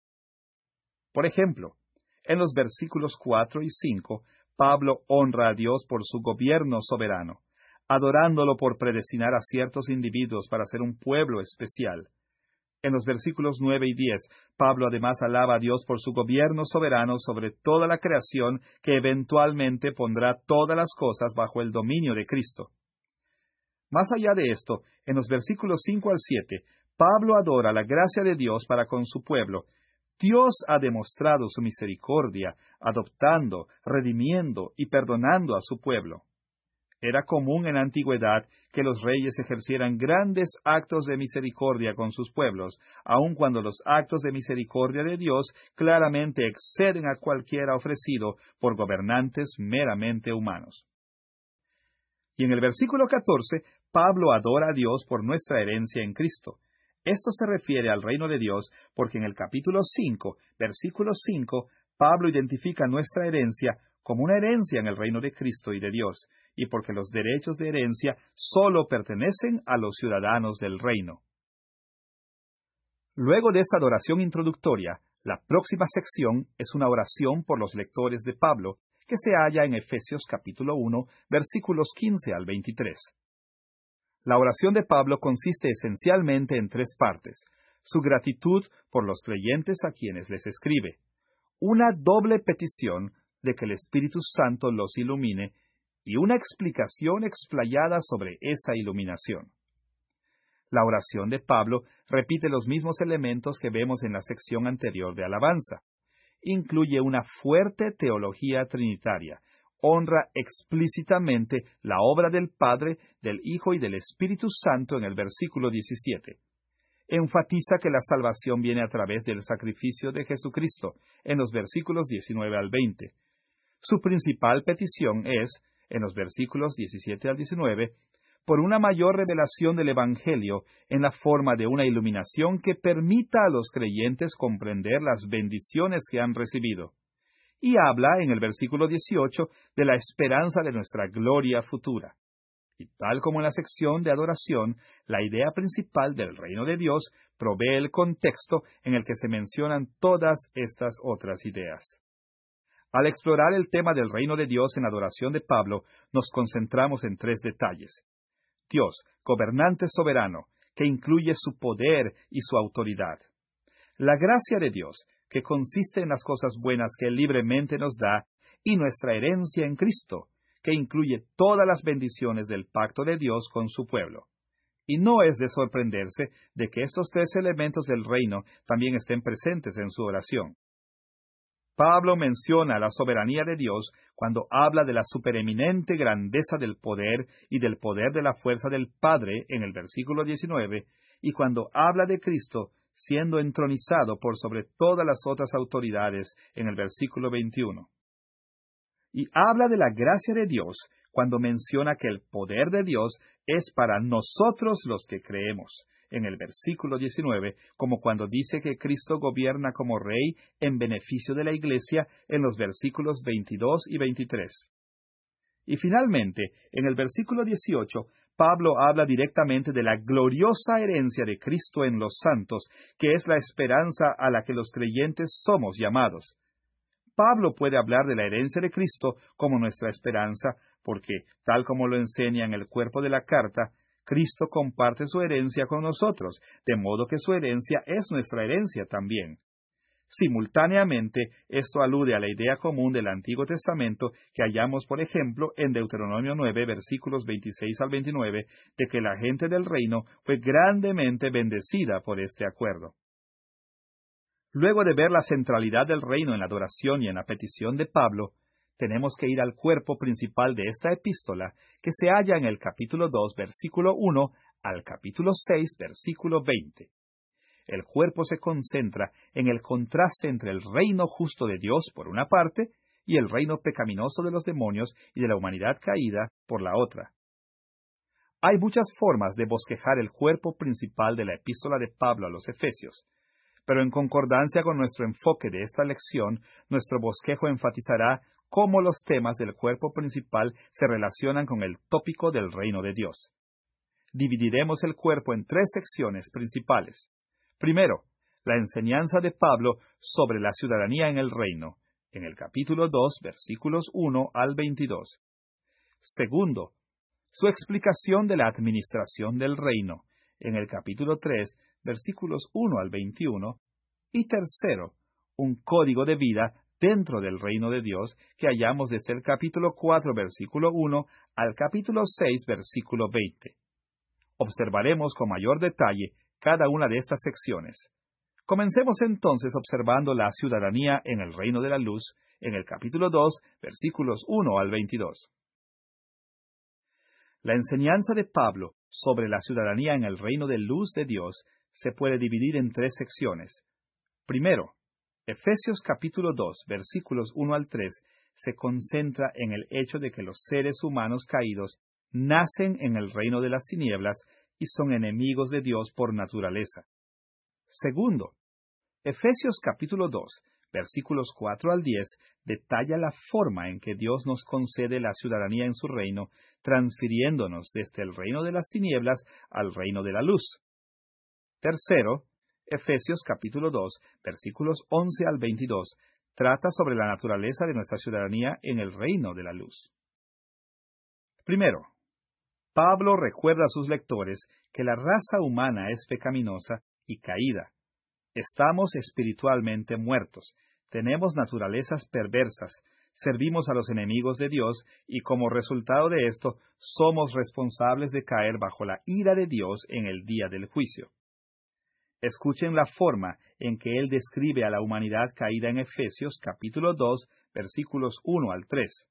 Por ejemplo, en los versículos 4 y 5, Pablo honra a Dios por su gobierno soberano, adorándolo por predestinar a ciertos individuos para ser un pueblo especial. En los versículos 9 y 10, Pablo además alaba a Dios por su gobierno soberano sobre toda la creación que eventualmente pondrá todas las cosas bajo el dominio de Cristo. Más allá de esto, en los versículos 5 al 7, Pablo adora la gracia de Dios para con su pueblo. Dios ha demostrado su misericordia, adoptando, redimiendo y perdonando a su pueblo. Era común en la antigüedad que los reyes ejercieran grandes actos de misericordia con sus pueblos, aun cuando los actos de misericordia de Dios claramente exceden a cualquiera ofrecido por gobernantes meramente humanos. Y en el versículo 14, Pablo adora a Dios por nuestra herencia en Cristo. Esto se refiere al reino de Dios porque en el capítulo 5, versículo 5, Pablo identifica nuestra herencia como una herencia en el reino de Cristo y de Dios, y porque los derechos de herencia solo pertenecen a los ciudadanos del reino. Luego de esta adoración introductoria, la próxima sección es una oración por los lectores de Pablo, que se halla en Efesios capítulo 1, versículos 15 al 23. La oración de Pablo consiste esencialmente en tres partes: su gratitud por los creyentes a quienes les escribe, una doble petición de que el Espíritu Santo los ilumine y una explicación explayada sobre esa iluminación. La oración de Pablo repite los mismos elementos que vemos en la sección anterior de alabanza. Incluye una fuerte teología trinitaria, honra explícitamente la obra del Padre, del Hijo y del Espíritu Santo en el versículo 17. Enfatiza que la salvación viene a través del sacrificio de Jesucristo en los versículos 19 al 20. Su principal petición es, en los versículos 17 al 19, por una mayor revelación del Evangelio en la forma de una iluminación que permita a los creyentes comprender las bendiciones que han recibido. Y habla, en el versículo 18, de la esperanza de nuestra gloria futura. Y tal como en la sección de adoración, la idea principal del reino de Dios provee el contexto en el que se mencionan todas estas otras ideas. Al explorar el tema del reino de Dios en la adoración de Pablo, nos concentramos en tres detalles. Dios, gobernante soberano, que incluye su poder y su autoridad. La gracia de Dios, que consiste en las cosas buenas que Él libremente nos da, y nuestra herencia en Cristo, que incluye todas las bendiciones del pacto de Dios con su pueblo. Y no es de sorprenderse de que estos tres elementos del reino también estén presentes en su oración. Pablo menciona la soberanía de Dios cuando habla de la supereminente grandeza del poder y del poder de la fuerza del Padre en el versículo 19, y cuando habla de Cristo siendo entronizado por sobre todas las otras autoridades en el versículo 21. Y habla de la gracia de Dios cuando menciona que el poder de Dios es para nosotros los que creemos, en el versículo 19, como cuando dice que Cristo gobierna como Rey en beneficio de la Iglesia en los versículos 22 y 23. Y finalmente, en el versículo 18, Pablo habla directamente de la gloriosa herencia de Cristo en los santos, que es la esperanza a la que los creyentes somos llamados. Pablo puede hablar de la herencia de Cristo como nuestra esperanza, porque, tal como lo enseña en el cuerpo de la carta, Cristo comparte su herencia con nosotros, de modo que su herencia es nuestra herencia también. Simultáneamente, esto alude a la idea común del Antiguo Testamento que hallamos, por ejemplo, en Deuteronomio 9, versículos 26 al 29, de que la gente del reino fue grandemente bendecida por este acuerdo. Luego de ver la centralidad del reino en la adoración y en la petición de Pablo, tenemos que ir al cuerpo principal de esta epístola, que se halla en el capítulo 2, versículo 1, al capítulo 6, versículo 20. El cuerpo se concentra en el contraste entre el reino justo de Dios, por una parte, y el reino pecaminoso de los demonios y de la humanidad caída, por la otra. Hay muchas formas de bosquejar el cuerpo principal de la epístola de Pablo a los Efesios, pero en concordancia con nuestro enfoque de esta lección, nuestro bosquejo enfatizará cómo los temas del cuerpo principal se relacionan con el tópico del reino de Dios. Dividiremos el cuerpo en tres secciones principales. Primero, la enseñanza de Pablo sobre la ciudadanía en el reino, en el capítulo 2, versículos 1 al 22. Segundo, su explicación de la administración del reino, en el capítulo 3, versículos 1 al 21. Y tercero, un código de vida dentro del reino de Dios que hallamos desde el capítulo 4, versículo 1 al capítulo 6, versículo 20. Observaremos con mayor detalle cada una de estas secciones. Comencemos entonces observando la ciudadanía en el reino de la luz, en el capítulo 2, versículos 1 al 22. La enseñanza de Pablo sobre la ciudadanía en el reino de luz de Dios se puede dividir en tres secciones. Primero, Efesios capítulo 2, versículos 1 al 3, se concentra en el hecho de que los seres humanos caídos nacen en el reino de las tinieblas y son enemigos de Dios por naturaleza. Segundo, Efesios capítulo 2, versículos 4 al 10, detalla la forma en que Dios nos concede la ciudadanía en su reino, transfiriéndonos desde el reino de las tinieblas al reino de la luz. Tercero, Efesios capítulo 2, versículos 11 al 22, trata sobre la naturaleza de nuestra ciudadanía en el reino de la luz. Primero, Pablo recuerda a sus lectores que la raza humana es pecaminosa y caída. Estamos espiritualmente muertos, tenemos naturalezas perversas, servimos a los enemigos de Dios y como resultado de esto somos responsables de caer bajo la ira de Dios en el día del juicio. Escuchen la forma en que él describe a la humanidad caída en Efesios capítulo 2, versículos 1 al 3.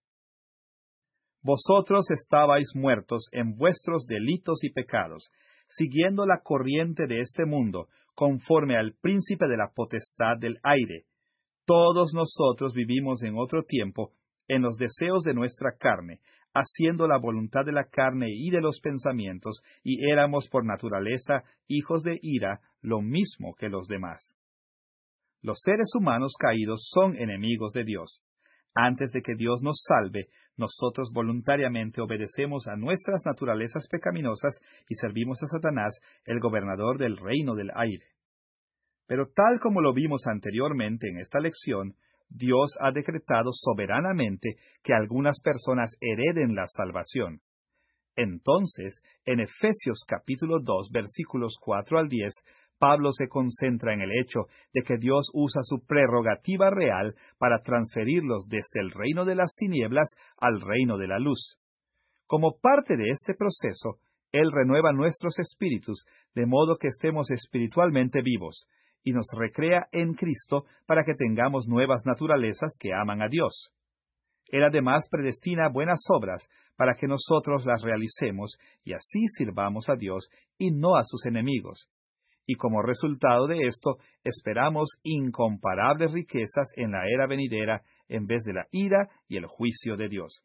Vosotros estabais muertos en vuestros delitos y pecados, siguiendo la corriente de este mundo, conforme al príncipe de la potestad del aire. Todos nosotros vivimos en otro tiempo, en los deseos de nuestra carne, haciendo la voluntad de la carne y de los pensamientos, y éramos por naturaleza hijos de ira, lo mismo que los demás. Los seres humanos caídos son enemigos de Dios. Antes de que Dios nos salve, nosotros voluntariamente obedecemos a nuestras naturalezas pecaminosas y servimos a Satanás, el gobernador del reino del aire. Pero tal como lo vimos anteriormente en esta lección, Dios ha decretado soberanamente que algunas personas hereden la salvación. Entonces, en Efesios capítulo 2, versículos 4 al 10, Pablo se concentra en el hecho de que Dios usa su prerrogativa real para transferirlos desde el reino de las tinieblas al reino de la luz. Como parte de este proceso, Él renueva nuestros espíritus de modo que estemos espiritualmente vivos, y nos recrea en Cristo para que tengamos nuevas naturalezas que aman a Dios. Él además predestina buenas obras para que nosotros las realicemos y así sirvamos a Dios y no a sus enemigos. Y como resultado de esto, esperamos incomparables riquezas en la era venidera en vez de la ira y el juicio de Dios.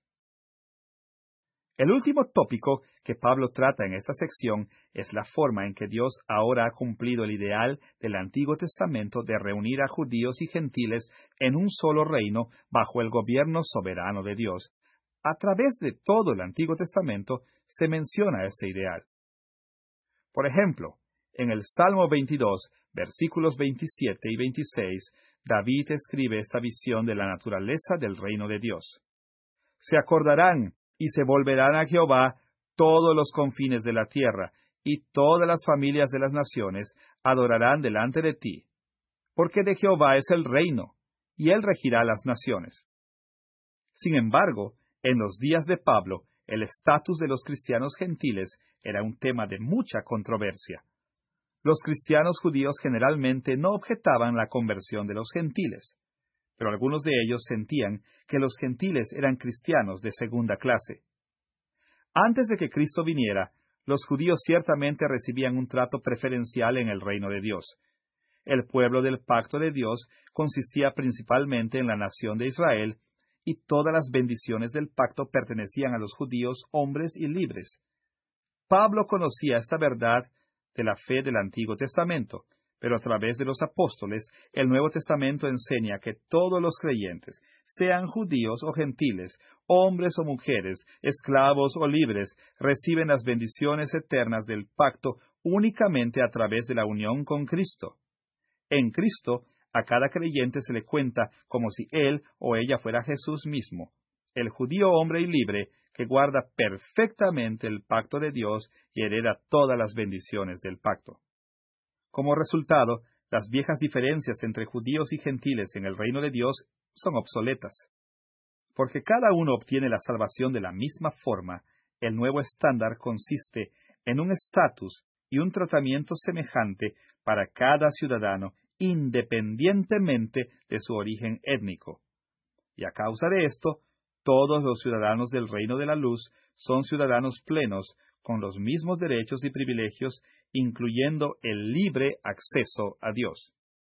El último tópico que Pablo trata en esta sección es la forma en que Dios ahora ha cumplido el ideal del Antiguo Testamento de reunir a judíos y gentiles en un solo reino bajo el gobierno soberano de Dios. A través de todo el Antiguo Testamento se menciona este ideal. Por ejemplo, en el Salmo 22, versículos 27 y 26, David escribe esta visión de la naturaleza del reino de Dios. Se acordarán y se volverán a Jehová todos los confines de la tierra, y todas las familias de las naciones adorarán delante de ti. Porque de Jehová es el reino, y él regirá las naciones. Sin embargo, en los días de Pablo, el estatus de los cristianos gentiles era un tema de mucha controversia. Los cristianos judíos generalmente no objetaban la conversión de los gentiles, pero algunos de ellos sentían que los gentiles eran cristianos de segunda clase. Antes de que Cristo viniera, los judíos ciertamente recibían un trato preferencial en el reino de Dios. El pueblo del pacto de Dios consistía principalmente en la nación de Israel, y todas las bendiciones del pacto pertenecían a los judíos hombres y libres. Pablo conocía esta verdad de la fe del Antiguo Testamento, pero a través de los apóstoles, el Nuevo Testamento enseña que todos los creyentes, sean judíos o gentiles, hombres o mujeres, esclavos o libres, reciben las bendiciones eternas del pacto únicamente a través de la unión con Cristo. En Cristo, a cada creyente se le cuenta como si él o ella fuera Jesús mismo, el judío hombre y libre que guarda perfectamente el pacto de Dios y hereda todas las bendiciones del pacto. Como resultado, las viejas diferencias entre judíos y gentiles en el reino de Dios son obsoletas. Porque cada uno obtiene la salvación de la misma forma, el nuevo estándar consiste en un estatus y un tratamiento semejante para cada ciudadano, independientemente de su origen étnico. Y a causa de esto, todos los ciudadanos del reino de la luz son ciudadanos plenos, con los mismos derechos y privilegios, incluyendo el libre acceso a Dios.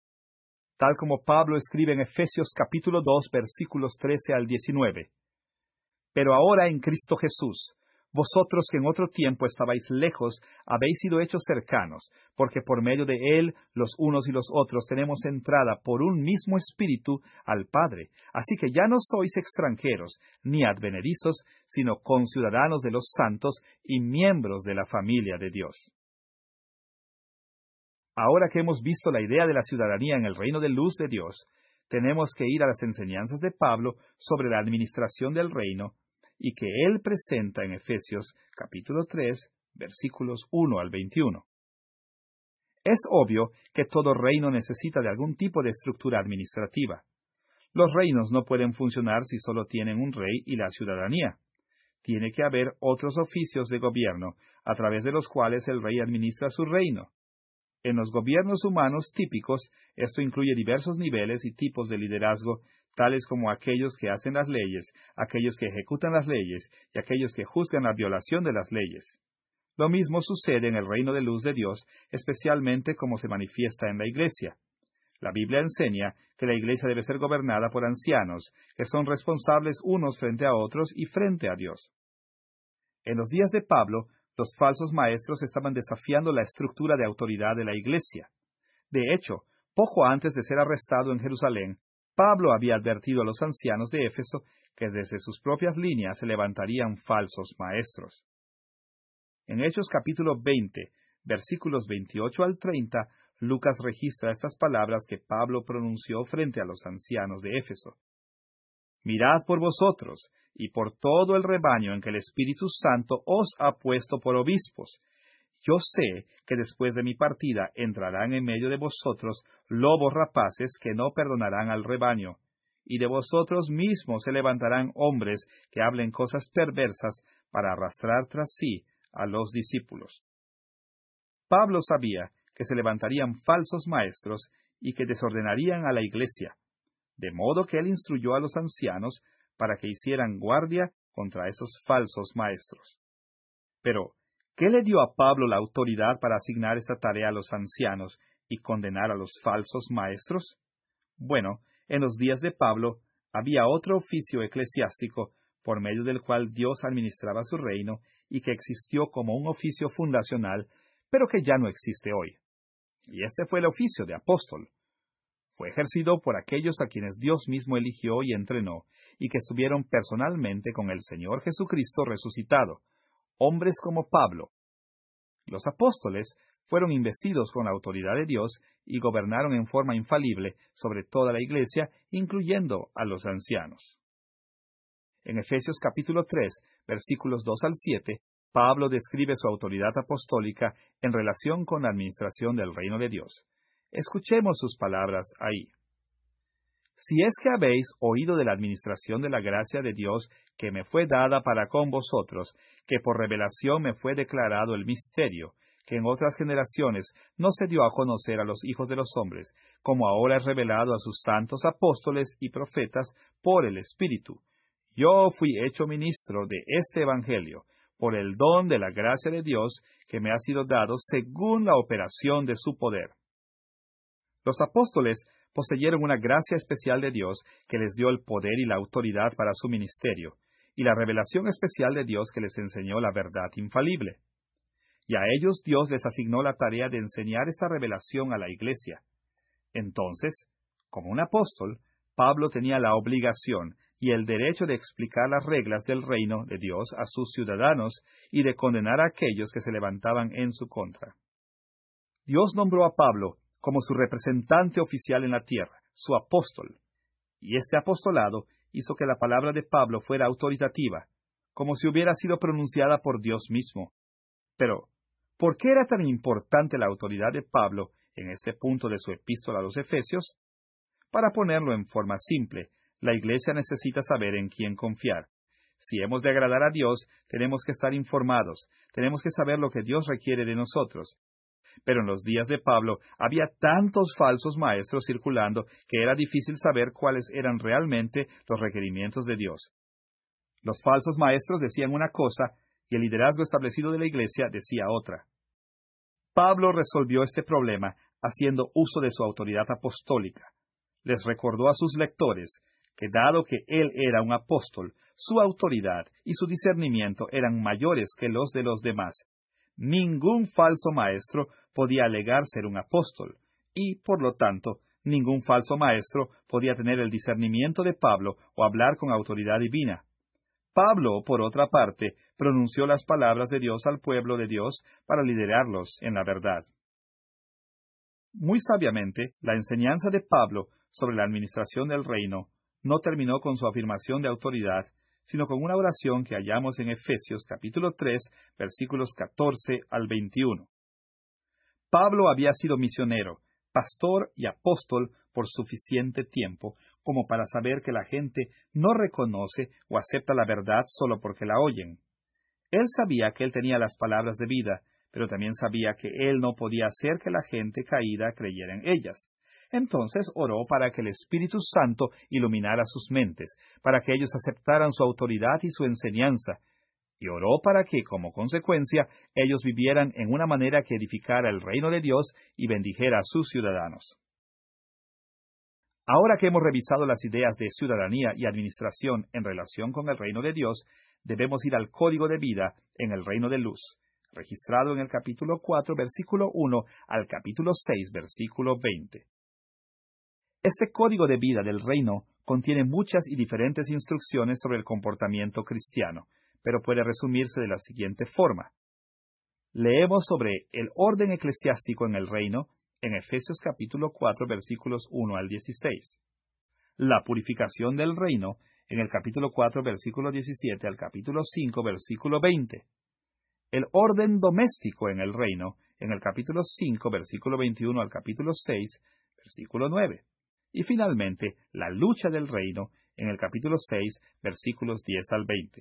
Tal como Pablo escribe en Efesios capítulo 2, versículos 13 al 19. Pero ahora en Cristo Jesús, Vosotros que en otro tiempo estabais lejos, habéis sido hechos cercanos, porque por medio de Él, los unos y los otros, tenemos entrada por un mismo Espíritu al Padre. Así que ya no sois extranjeros, ni advenedizos, sino conciudadanos de los santos y miembros de la familia de Dios. Ahora que hemos visto la idea de la ciudadanía en el reino de luz de Dios, tenemos que ir a las enseñanzas de Pablo sobre la administración del reino, y que él presenta en Efesios capítulo 3, versículos 1 al 21. Es obvio que todo reino necesita de algún tipo de estructura administrativa. Los reinos no pueden funcionar si solo tienen un rey y la ciudadanía. Tiene que haber otros oficios de gobierno, a través de los cuales el rey administra su reino. En los gobiernos humanos típicos, esto incluye diversos niveles y tipos de liderazgo, tales como aquellos que hacen las leyes, aquellos que ejecutan las leyes y aquellos que juzgan la violación de las leyes. Lo mismo sucede en el reino de luz de Dios, especialmente como se manifiesta en la Iglesia. La Biblia enseña que la Iglesia debe ser gobernada por ancianos, que son responsables unos frente a otros y frente a Dios. En los días de Pablo, los falsos maestros estaban desafiando la estructura de autoridad de la Iglesia. De hecho, poco antes de ser arrestado en Jerusalén, Pablo había advertido a los ancianos de Éfeso que desde sus propias líneas se levantarían falsos maestros. En Hechos capítulo 20, versículos 28 al 30, Lucas registra estas palabras que Pablo pronunció frente a los ancianos de Éfeso. Mirad por vosotros y por todo el rebaño en que el Espíritu Santo os ha puesto por obispos. Yo sé que después de mi partida entrarán en medio de vosotros lobos rapaces que no perdonarán al rebaño, y de vosotros mismos se levantarán hombres que hablen cosas perversas para arrastrar tras sí a los discípulos. Pablo sabía que se levantarían falsos maestros y que desordenarían a la iglesia, de modo que él instruyó a los ancianos para que hicieran guardia contra esos falsos maestros. Pero, ¿qué le dio a Pablo la autoridad para asignar esta tarea a los ancianos y condenar a los falsos maestros? Bueno, en los días de Pablo había otro oficio eclesiástico por medio del cual Dios administraba su reino y que existió como un oficio fundacional, pero que ya no existe hoy. Y este fue el oficio de apóstol. Fue ejercido por aquellos a quienes Dios mismo eligió y entrenó, y que estuvieron personalmente con el Señor Jesucristo resucitado, hombres como Pablo. Los apóstoles fueron investidos con la autoridad de Dios y gobernaron en forma infalible sobre toda la iglesia, incluyendo a los ancianos. En Efesios capítulo 3, versículos 2 al 7, Pablo describe su autoridad apostólica en relación con la administración del reino de Dios. Escuchemos sus palabras ahí. Si es que habéis oído de la administración de la gracia de Dios que me fue dada para con vosotros, que por revelación me fue declarado el misterio, que en otras generaciones no se dio a conocer a los hijos de los hombres, como ahora es revelado a sus santos apóstoles y profetas por el Espíritu. Yo fui hecho ministro de este Evangelio, por el don de la gracia de Dios que me ha sido dado según la operación de su poder. Los apóstoles poseyeron una gracia especial de Dios que les dio el poder y la autoridad para su ministerio, y la revelación especial de Dios que les enseñó la verdad infalible. Y a ellos Dios les asignó la tarea de enseñar esta revelación a la iglesia. Entonces, como un apóstol, Pablo tenía la obligación y el derecho de explicar las reglas del reino de Dios a sus ciudadanos y de condenar a aquellos que se levantaban en su contra. Dios nombró a Pablo como su representante oficial en la tierra, su apóstol, y este apostolado hizo que la palabra de Pablo fuera autoritativa, como si hubiera sido pronunciada por Dios mismo. Pero, ¿por qué era tan importante la autoridad de Pablo en este punto de su epístola a los Efesios? Para ponerlo en forma simple, la iglesia necesita saber en quién confiar. Si hemos de agradar a Dios, tenemos que estar informados, tenemos que saber lo que Dios requiere de nosotros. Pero en los días de Pablo había tantos falsos maestros circulando que era difícil saber cuáles eran realmente los requerimientos de Dios. Los falsos maestros decían una cosa y el liderazgo establecido de la iglesia decía otra. Pablo resolvió este problema haciendo uso de su autoridad apostólica. Les recordó a sus lectores que dado que él era un apóstol, su autoridad y su discernimiento eran mayores que los de los demás. Ningún falso maestro podía alegar ser un apóstol, y, por lo tanto, ningún falso maestro podía tener el discernimiento de Pablo o hablar con autoridad divina. Pablo, por otra parte, pronunció las palabras de Dios al pueblo de Dios para liderarlos en la verdad. Muy sabiamente, la enseñanza de Pablo sobre la administración del reino no terminó con su afirmación de autoridad, sino con una oración que hallamos en Efesios capítulo 3, versículos 14 al 21. Pablo había sido misionero, pastor y apóstol por suficiente tiempo como para saber que la gente no reconoce o acepta la verdad solo porque la oyen. Él sabía que él tenía las palabras de vida, pero también sabía que él no podía hacer que la gente caída creyera en ellas. Entonces oró para que el Espíritu Santo iluminara sus mentes, para que ellos aceptaran su autoridad y su enseñanza, y oró para que, como consecuencia, ellos vivieran en una manera que edificara el reino de Dios y bendijera a sus ciudadanos. Ahora que hemos revisado las ideas de ciudadanía y administración en relación con el reino de Dios, debemos ir al código de vida en el reino de luz, registrado en el capítulo 4, versículo 1 al capítulo 6, versículo 20. Este código de vida del reino contiene muchas y diferentes instrucciones sobre el comportamiento cristiano, pero puede resumirse de la siguiente forma. Leemos sobre el orden eclesiástico en el reino en Efesios capítulo 4, versículos 1 al 16. La purificación del reino en el capítulo 4, versículo 17 al capítulo 5, versículo 20. El orden doméstico en el reino en el capítulo 5, versículo 21 al capítulo 6, versículo 9. Y finalmente, la lucha del reino en el capítulo 6, versículos 10 al 20.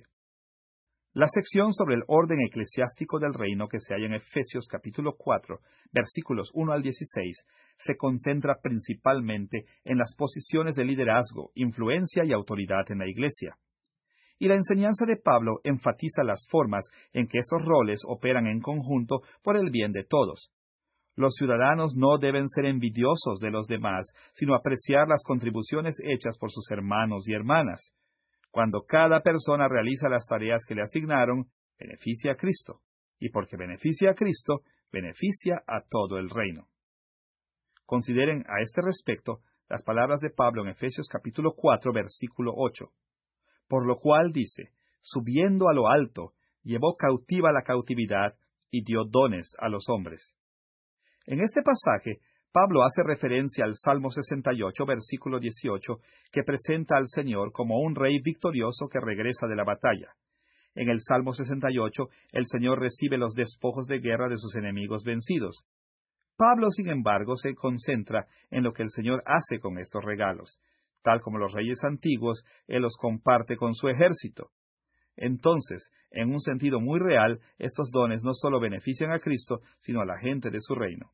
La sección sobre el orden eclesiástico del reino que se halla en Efesios capítulo 4, versículos 1 al 16, se concentra principalmente en las posiciones de liderazgo, influencia y autoridad en la Iglesia. Y la enseñanza de Pablo enfatiza las formas en que estos roles operan en conjunto por el bien de todos. Los ciudadanos no deben ser envidiosos de los demás, sino apreciar las contribuciones hechas por sus hermanos y hermanas. Cuando cada persona realiza las tareas que le asignaron, beneficia a Cristo. Y porque beneficia a Cristo, beneficia a todo el reino. Consideren a este respecto las palabras de Pablo en Efesios capítulo 4, versículo 8. Por lo cual dice, subiendo a lo alto, llevó cautiva la cautividad y dio dones a los hombres. En este pasaje, Pablo hace referencia al Salmo 68, versículo 18, que presenta al Señor como un rey victorioso que regresa de la batalla. En el Salmo 68, el Señor recibe los despojos de guerra de sus enemigos vencidos. Pablo, sin embargo, se concentra en lo que el Señor hace con estos regalos. Tal como los reyes antiguos, Él los comparte con su ejército. Entonces, en un sentido muy real, estos dones no solo benefician a Cristo, sino a la gente de su reino.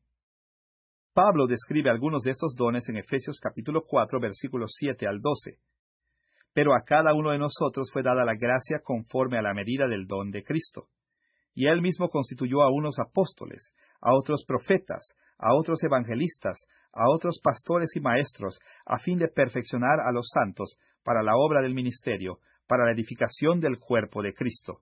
Pablo describe algunos de estos dones en Efesios capítulo 4, versículos 7 al 12. Pero a cada uno de nosotros fue dada la gracia conforme a la medida del don de Cristo. Y Él mismo constituyó a unos apóstoles, a otros profetas, a otros evangelistas, a otros pastores y maestros, a fin de perfeccionar a los santos para la obra del ministerio, para la edificación del cuerpo de Cristo.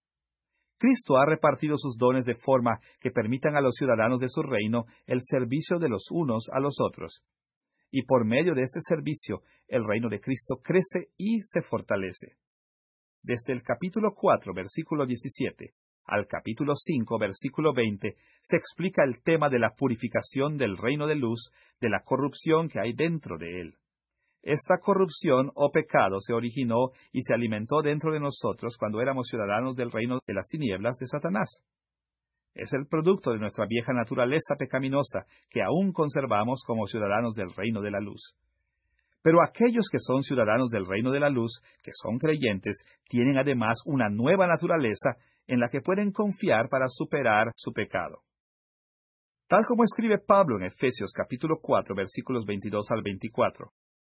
Cristo ha repartido sus dones de forma que permitan a los ciudadanos de su reino el servicio de los unos a los otros. Y por medio de este servicio, el reino de Cristo crece y se fortalece. Desde el capítulo 4, versículo 17, al capítulo 5, versículo 20, se explica el tema de la purificación del reino de luz, de la corrupción que hay dentro de él. Esta corrupción o pecado se originó y se alimentó dentro de nosotros cuando éramos ciudadanos del reino de las tinieblas de Satanás. Es el producto de nuestra vieja naturaleza pecaminosa que aún conservamos como ciudadanos del reino de la luz. Pero aquellos que son ciudadanos del reino de la luz, que son creyentes, tienen además una nueva naturaleza en la que pueden confiar para superar su pecado. Tal como escribe Pablo en Efesios capítulo 4, versículos 22 al 24.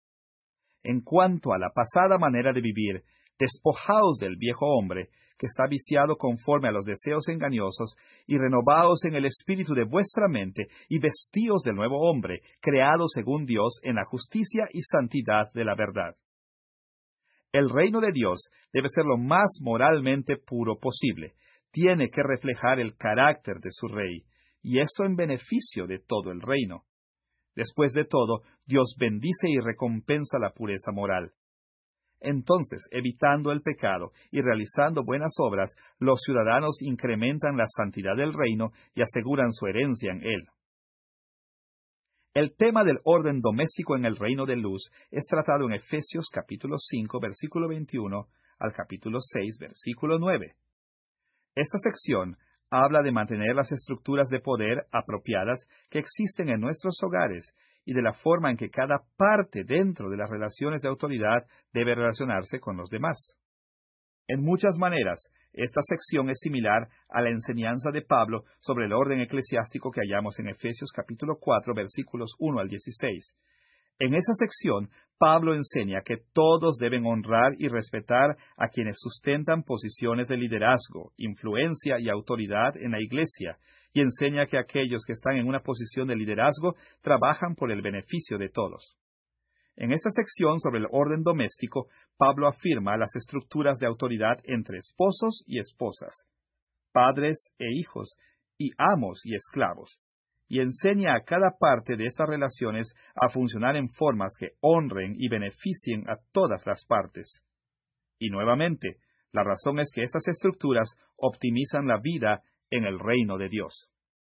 En cuanto a la pasada manera de vivir, despojaos del viejo hombre, que está viciado conforme a los deseos engañosos, y renovaos en el espíritu de vuestra mente, y vestíos del nuevo hombre, creado según Dios en la justicia y santidad de la verdad. El reino de Dios debe ser lo más moralmente puro posible. Tiene que reflejar el carácter de su rey, y esto en beneficio de todo el reino. Después de todo, Dios bendice y recompensa la pureza moral. Entonces, evitando el pecado y realizando buenas obras, los ciudadanos incrementan la santidad del reino y aseguran su herencia en él. El tema del orden doméstico en el reino de luz es tratado en Efesios capítulo 5, versículo 21 al capítulo 6, versículo 9. Esta sección habla de mantener las estructuras de poder apropiadas que existen en nuestros hogares y de la forma en que cada parte dentro de las relaciones de autoridad debe relacionarse con los demás. En muchas maneras, esta sección es similar a la enseñanza de Pablo sobre el orden eclesiástico que hallamos en Efesios capítulo 4, versículos 1 al 16. En esa sección, Pablo enseña que todos deben honrar y respetar a quienes sustentan posiciones de liderazgo, influencia y autoridad en la iglesia, y enseña que aquellos que están en una posición de liderazgo trabajan por el beneficio de todos. En esta sección sobre el orden doméstico, Pablo afirma las estructuras de autoridad entre esposos y esposas, padres e hijos, y amos y esclavos, y enseña a cada parte de estas relaciones a funcionar en formas que honren y beneficien a todas las partes. Y nuevamente, la razón es que estas estructuras optimizan la vida en el reino de Dios.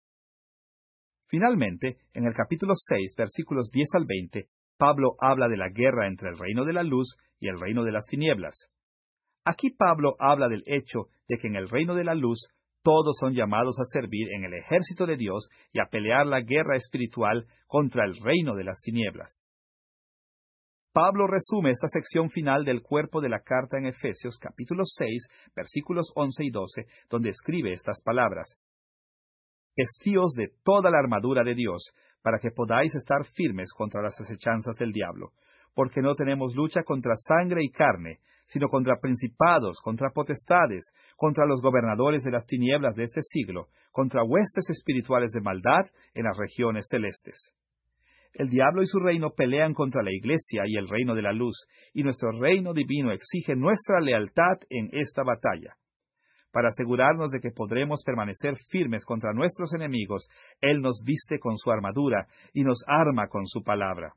Finalmente, en el capítulo 6, versículos 10 al 20, Pablo habla de la guerra entre el reino de la luz y el reino de las tinieblas. Aquí Pablo habla del hecho de que en el reino de la luz todos son llamados a servir en el ejército de Dios y a pelear la guerra espiritual contra el reino de las tinieblas. Pablo resume esta sección final del cuerpo de la carta en Efesios capítulo 6, versículos 11 y 12, donde escribe estas palabras: «Vestíos de toda la armadura de Dios, para que podáis estar firmes contra las acechanzas del diablo, porque no tenemos lucha contra sangre y carne, sino contra principados, contra potestades, contra los gobernadores de las tinieblas de este siglo, contra huestes espirituales de maldad en las regiones celestes». El diablo y su reino pelean contra la iglesia y el reino de la luz, y nuestro reino divino exige nuestra lealtad en esta batalla. Para asegurarnos de que podremos permanecer firmes contra nuestros enemigos, Él nos viste con su armadura y nos arma con su palabra.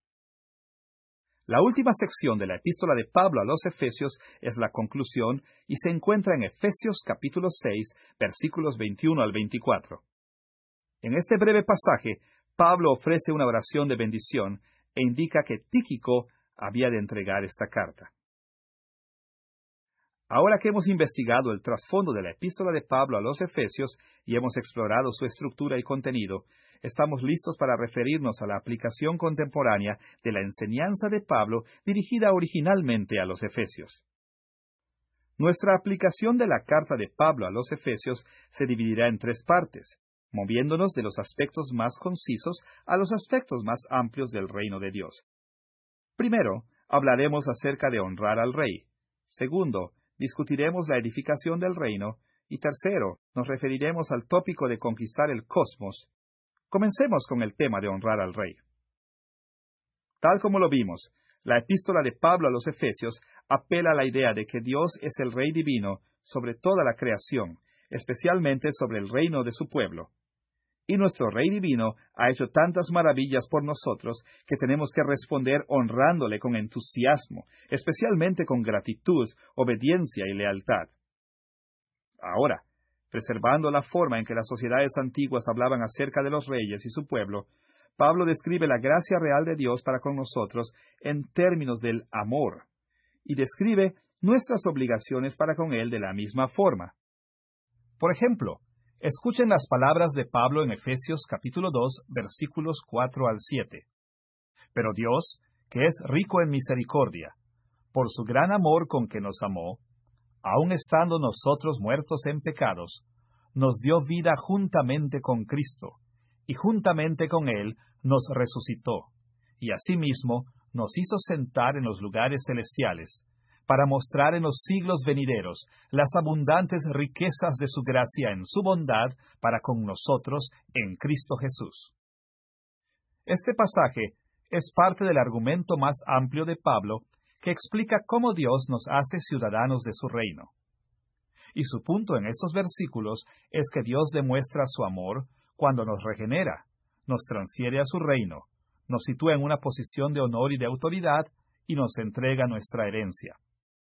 La última sección de la epístola de Pablo a los Efesios es la conclusión y se encuentra en Efesios capítulo 6, versículos 21 al 24. En este breve pasaje, Pablo ofrece una oración de bendición e indica que Tíquico había de entregar esta carta. Ahora que hemos investigado el trasfondo de la epístola de Pablo a los Efesios y hemos explorado su estructura y contenido, estamos listos para referirnos a la aplicación contemporánea de la enseñanza de Pablo dirigida originalmente a los Efesios. Nuestra aplicación de la carta de Pablo a los Efesios se dividirá en tres partes, moviéndonos de los aspectos más concisos a los aspectos más amplios del reino de Dios. Primero, hablaremos acerca de honrar al rey. Segundo, discutiremos la edificación del reino. Y tercero, nos referiremos al tópico de conquistar el cosmos. Comencemos con el tema de honrar al rey. Tal como lo vimos, la epístola de Pablo a los Efesios apela a la idea de que Dios es el Rey divino sobre toda la creación, especialmente sobre el reino de su pueblo. Y nuestro Rey divino ha hecho tantas maravillas por nosotros que tenemos que responder honrándole con entusiasmo, especialmente con gratitud, obediencia y lealtad. Ahora, preservando la forma en que las sociedades antiguas hablaban acerca de los reyes y su pueblo, Pablo describe la gracia real de Dios para con nosotros en términos del amor, y describe nuestras obligaciones para con Él de la misma forma. Por ejemplo, escuchen las palabras de Pablo en Efesios capítulo 2, versículos 4 al 7. «Pero Dios, que es rico en misericordia, por su gran amor con que nos amó, aun estando nosotros muertos en pecados, nos dio vida juntamente con Cristo, y juntamente con Él nos resucitó, y asimismo nos hizo sentar en los lugares celestiales, para mostrar en los siglos venideros las abundantes riquezas de su gracia en su bondad para con nosotros en Cristo Jesús». Este pasaje es parte del argumento más amplio de Pablo que explica cómo Dios nos hace ciudadanos de su reino. Y su punto en estos versículos es que Dios demuestra su amor cuando nos regenera, nos transfiere a su reino, nos sitúa en una posición de honor y de autoridad y nos entrega nuestra herencia.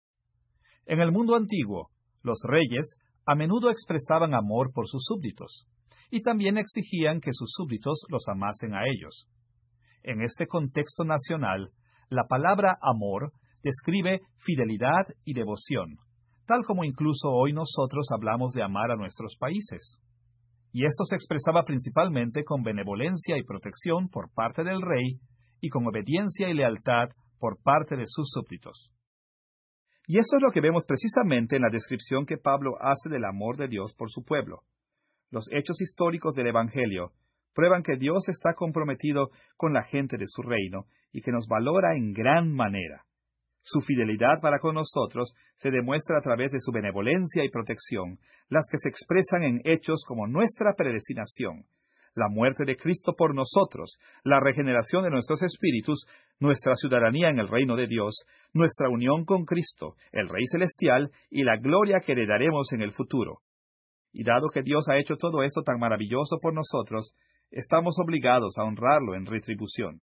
En el mundo antiguo, los reyes a menudo expresaban amor por sus súbditos, y también exigían que sus súbditos los amasen a ellos. En este contexto nacional, la palabra amor describe fidelidad y devoción, tal como incluso hoy nosotros hablamos de amar a nuestros países. Y esto se expresaba principalmente con benevolencia y protección por parte del rey y con obediencia y lealtad por parte de sus súbditos. Y esto es lo que vemos precisamente en la descripción que Pablo hace del amor de Dios por su pueblo. Los hechos históricos del Evangelio prueban que Dios está comprometido con la gente de su reino y que nos valora en gran manera. Su fidelidad para con nosotros se demuestra a través de su benevolencia y protección, las que se expresan en hechos como nuestra predestinación, la muerte de Cristo por nosotros, la regeneración de nuestros espíritus, nuestra ciudadanía en el reino de Dios, nuestra unión con Cristo, el Rey Celestial, y la gloria que heredaremos en el futuro. Y dado que Dios ha hecho todo esto tan maravilloso por nosotros, estamos obligados a honrarlo en retribución.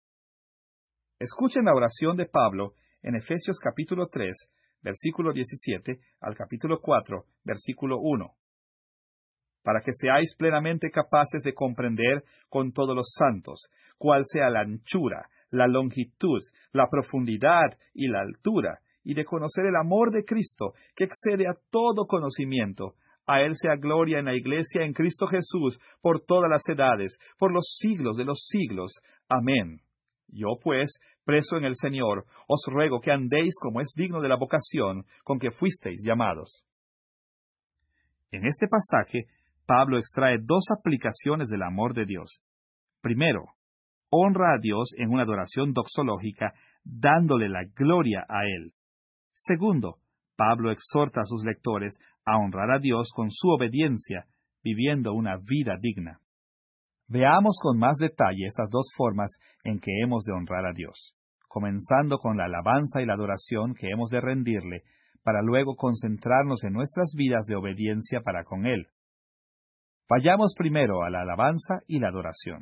Escuchen la oración de Pablo en Efesios capítulo 3, versículo 17, al capítulo 4, versículo 1. Para que seáis plenamente capaces de comprender con todos los santos cuál sea la anchura, la longitud, la profundidad y la altura, y de conocer el amor de Cristo, que excede a todo conocimiento. A Él sea gloria en la Iglesia en Cristo Jesús, por todas las edades, por los siglos de los siglos. Amén. Yo, pues, preso en el Señor, os ruego que andéis como es digno de la vocación con que fuisteis llamados. En este pasaje, Pablo extrae dos aplicaciones del amor de Dios. Primero, honra a Dios en una adoración doxológica, dándole la gloria a Él. Segundo, Pablo exhorta a sus lectores a honrar a Dios con su obediencia, viviendo una vida digna. Veamos con más detalle estas dos formas en que hemos de honrar a Dios, comenzando con la alabanza y la adoración que hemos de rendirle, para luego concentrarnos en nuestras vidas de obediencia para con Él. Vayamos primero a la alabanza y la adoración.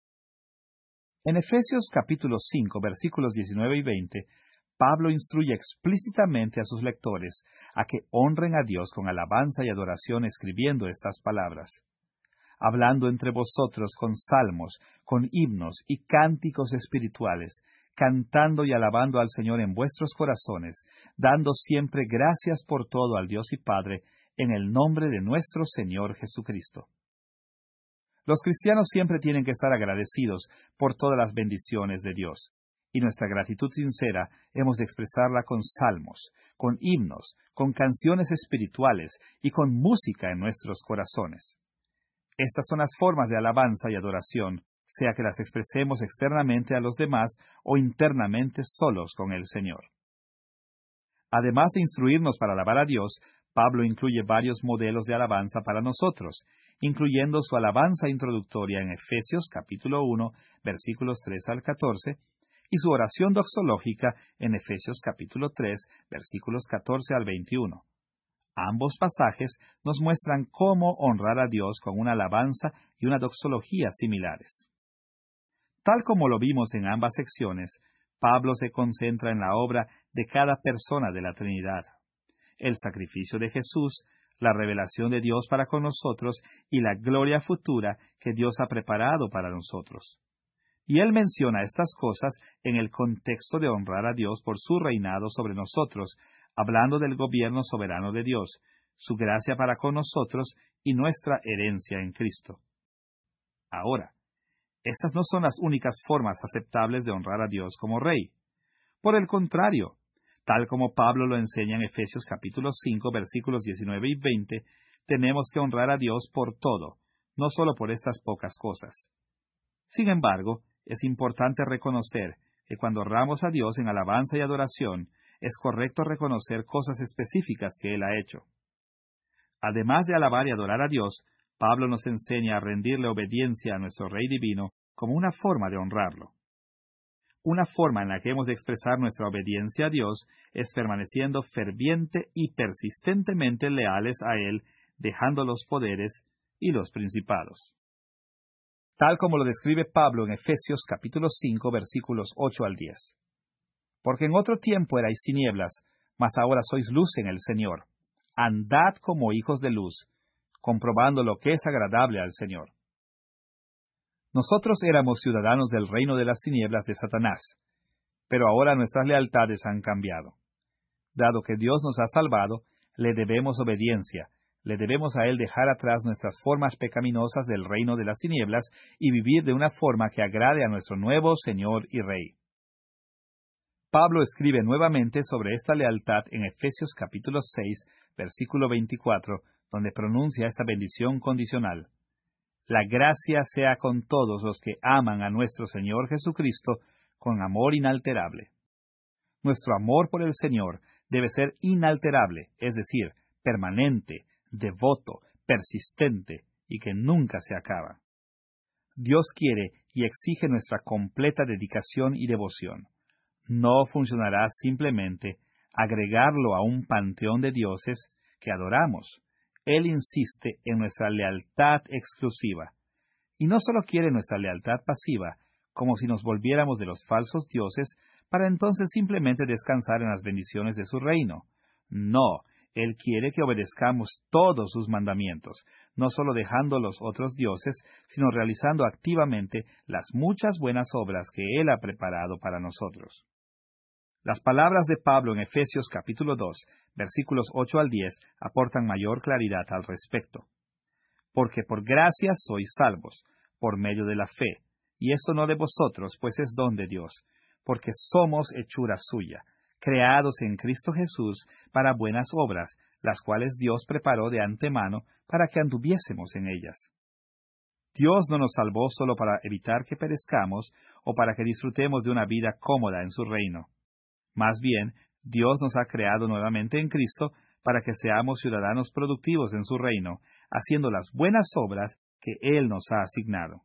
En Efesios capítulo 5, versículos 19 y 20, Pablo instruye explícitamente a sus lectores a que honren a Dios con alabanza y adoración escribiendo estas palabras. Hablando entre vosotros con salmos, con himnos y cánticos espirituales, cantando y alabando al Señor en vuestros corazones, dando siempre gracias por todo al Dios y Padre, en el nombre de nuestro Señor Jesucristo. Los cristianos siempre tienen que estar agradecidos por todas las bendiciones de Dios, y nuestra gratitud sincera hemos de expresarla con salmos, con himnos, con canciones espirituales y con música en nuestros corazones. Estas son las formas de alabanza y adoración, sea que las expresemos externamente a los demás o internamente solos con el Señor. Además de instruirnos para alabar a Dios, Pablo incluye varios modelos de alabanza para nosotros, incluyendo su alabanza introductoria en Efesios capítulo 1, versículos 3 al 14, y su oración doxológica en Efesios capítulo 3, versículos 14 al 21. Ambos pasajes nos muestran cómo honrar a Dios con una alabanza y una doxología similares. Tal como lo vimos en ambas secciones, Pablo se concentra en la obra de cada persona de la Trinidad, el sacrificio de Jesús, la revelación de Dios para con nosotros y la gloria futura que Dios ha preparado para nosotros. Y él menciona estas cosas en el contexto de honrar a Dios por su reinado sobre nosotros, hablando del gobierno soberano de Dios, su gracia para con nosotros y nuestra herencia en Cristo. Ahora, estas no son las únicas formas aceptables de honrar a Dios como Rey. Por el contrario, tal como Pablo lo enseña en Efesios capítulo 5, versículos 19 y 20, tenemos que honrar a Dios por todo, no solo por estas pocas cosas. Sin embargo, es importante reconocer que cuando honramos a Dios en alabanza y adoración, es correcto reconocer cosas específicas que Él ha hecho. Además de alabar y adorar a Dios, Pablo nos enseña a rendirle obediencia a nuestro Rey Divino como una forma de honrarlo. Una forma en la que hemos de expresar nuestra obediencia a Dios es permaneciendo ferviente y persistentemente leales a Él, dejando los poderes y los principados. Tal como lo describe Pablo en Efesios capítulo 5, versículos 8 al 10. Porque en otro tiempo erais tinieblas, mas ahora sois luz en el Señor. Andad como hijos de luz, comprobando lo que es agradable al Señor. Nosotros éramos ciudadanos del reino de las tinieblas de Satanás, pero ahora nuestras lealtades han cambiado. Dado que Dios nos ha salvado, le debemos obediencia, le debemos a Él dejar atrás nuestras formas pecaminosas del reino de las tinieblas y vivir de una forma que agrade a nuestro nuevo Señor y Rey. Pablo escribe nuevamente sobre esta lealtad en Efesios capítulo 6, versículo 24, donde pronuncia esta bendición condicional. La gracia sea con todos los que aman a nuestro Señor Jesucristo con amor inalterable. Nuestro amor por el Señor debe ser inalterable, es decir, permanente, devoto, persistente y que nunca se acaba. Dios quiere y exige nuestra completa dedicación y devoción. No funcionará simplemente agregarlo a un panteón de dioses que adoramos. Él insiste en nuestra lealtad exclusiva. Y no solo quiere nuestra lealtad pasiva, como si nos volviéramos de los falsos dioses, para entonces simplemente descansar en las bendiciones de su reino. No, Él quiere que obedezcamos todos sus mandamientos, no solo dejando los otros dioses, sino realizando activamente las muchas buenas obras que Él ha preparado para nosotros. Las palabras de Pablo en Efesios capítulo 2, versículos 8 al 10, aportan mayor claridad al respecto. Porque por gracia sois salvos, por medio de la fe, y esto no de vosotros, pues es don de Dios, porque somos hechura suya, creados en Cristo Jesús para buenas obras, las cuales Dios preparó de antemano para que anduviésemos en ellas. Dios no nos salvó solo para evitar que perezcamos o para que disfrutemos de una vida cómoda en su reino. Más bien, Dios nos ha creado nuevamente en Cristo para que seamos ciudadanos productivos en su reino, haciendo las buenas obras que Él nos ha asignado.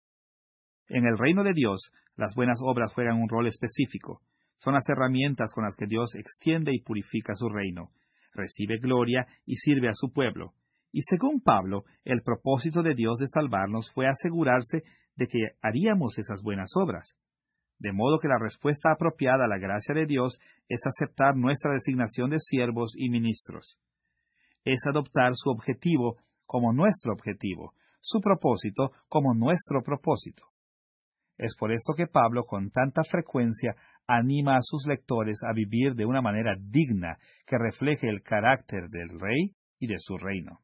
En el reino de Dios, las buenas obras juegan un rol específico. Son las herramientas con las que Dios extiende y purifica su reino, recibe gloria y sirve a su pueblo. Y según Pablo, el propósito de Dios de salvarnos fue asegurarse de que haríamos esas buenas obras. De modo que la respuesta apropiada a la gracia de Dios es aceptar nuestra designación de siervos y ministros. Es adoptar su objetivo como nuestro objetivo, su propósito como nuestro propósito. Es por esto que Pablo con tanta frecuencia anima a sus lectores a vivir de una manera digna que refleje el carácter del rey y de su reino.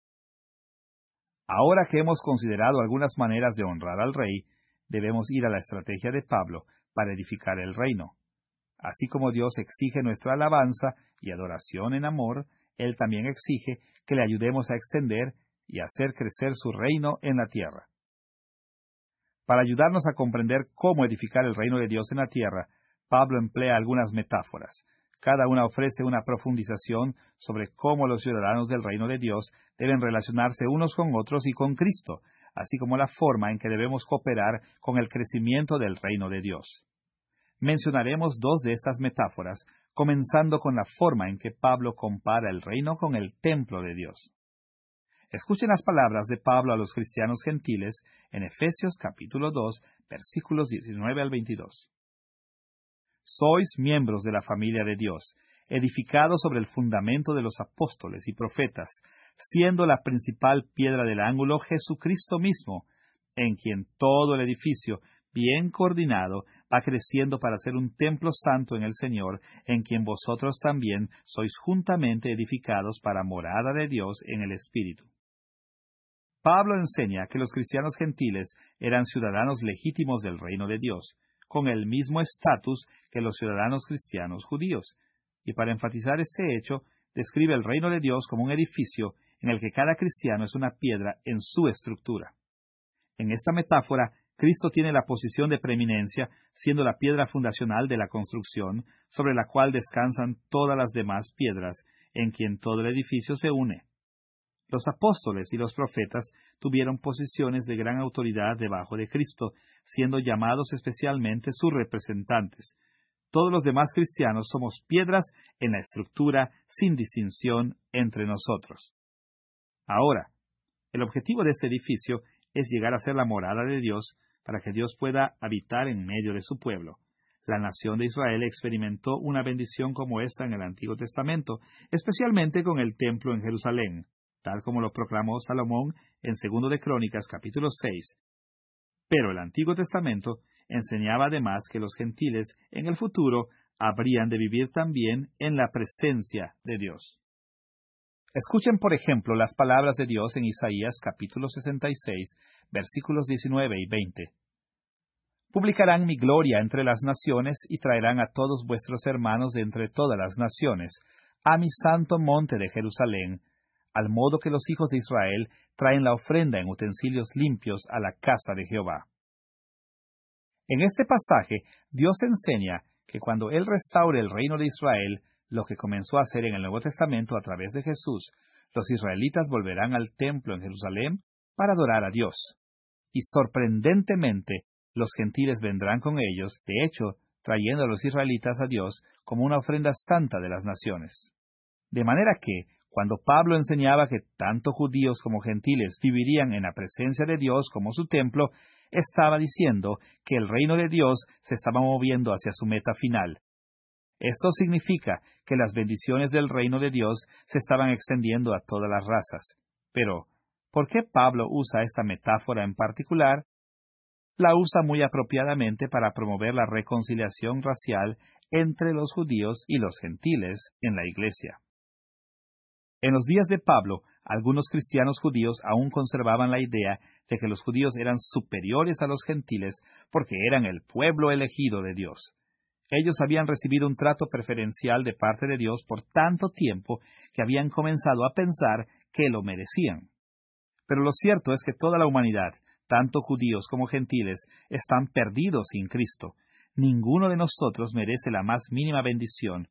Ahora que hemos considerado algunas maneras de honrar al rey, debemos ir a la estrategia de Pablo para edificar el reino. Así como Dios exige nuestra alabanza y adoración en amor, Él también exige que le ayudemos a extender y hacer crecer su reino en la tierra. Para ayudarnos a comprender cómo edificar el reino de Dios en la tierra, Pablo emplea algunas metáforas. Cada una ofrece una profundización sobre cómo los ciudadanos del reino de Dios deben relacionarse unos con otros y con Cristo, así como la forma en que debemos cooperar con el crecimiento del reino de Dios. Mencionaremos dos de estas metáforas, comenzando con la forma en que Pablo compara el reino con el templo de Dios. Escuchen las palabras de Pablo a los cristianos gentiles en Efesios capítulo 2, versículos 19 al 22. Sois miembros de la familia de Dios, edificados sobre el fundamento de los apóstoles y profetas, siendo la principal piedra del ángulo Jesucristo mismo, en quien todo el edificio, bien coordinado, va creciendo para ser un templo santo en el Señor, en quien vosotros también sois juntamente edificados para morada de Dios en el Espíritu. Pablo enseña que los cristianos gentiles eran ciudadanos legítimos del reino de Dios, con el mismo estatus que los ciudadanos cristianos judíos, y para enfatizar este hecho, describe el reino de Dios como un edificio en el que cada cristiano es una piedra en su estructura. En esta metáfora, Cristo tiene la posición de preeminencia, siendo la piedra fundacional de la construcción, sobre la cual descansan todas las demás piedras, en quien todo el edificio se une. Los apóstoles y los profetas tuvieron posiciones de gran autoridad debajo de Cristo, siendo llamados especialmente sus representantes. Todos los demás cristianos somos piedras en la estructura sin distinción entre nosotros. Ahora, el objetivo de este edificio es llegar a ser la morada de Dios para que Dios pueda habitar en medio de su pueblo. La nación de Israel experimentó una bendición como esta en el Antiguo Testamento, especialmente con el templo en Jerusalén, tal como lo proclamó Salomón en 2 de Crónicas capítulo 6. Pero el Antiguo Testamento enseñaba además que los gentiles en el futuro habrían de vivir también en la presencia de Dios. Escuchen, por ejemplo, las palabras de Dios en Isaías capítulo 66, versículos 19 y 20. Publicarán mi gloria entre las naciones y traerán a todos vuestros hermanos de entre todas las naciones, a mi santo monte de Jerusalén, al modo que los hijos de Israel traen la ofrenda en utensilios limpios a la casa de Jehová. En este pasaje, Dios enseña que cuando Él restaure el reino de Israel, lo que comenzó a hacer en el Nuevo Testamento a través de Jesús, los israelitas volverán al templo en Jerusalén para adorar a Dios. Y sorprendentemente, los gentiles vendrán con ellos, de hecho, trayendo a los israelitas a Dios como una ofrenda santa de las naciones. De manera que, cuando Pablo enseñaba que tanto judíos como gentiles vivirían en la presencia de Dios como su templo, estaba diciendo que el reino de Dios se estaba moviendo hacia su meta final. Esto significa que las bendiciones del reino de Dios se estaban extendiendo a todas las razas. Pero, ¿por qué Pablo usa esta metáfora en particular? La usa muy apropiadamente para promover la reconciliación racial entre los judíos y los gentiles en la iglesia. En los días de Pablo, algunos cristianos judíos aún conservaban la idea de que los judíos eran superiores a los gentiles porque eran el pueblo elegido de Dios. Ellos habían recibido un trato preferencial de parte de Dios por tanto tiempo que habían comenzado a pensar que lo merecían. Pero lo cierto es que toda la humanidad, tanto judíos como gentiles, están perdidos sin Cristo. Ninguno de nosotros merece la más mínima bendición.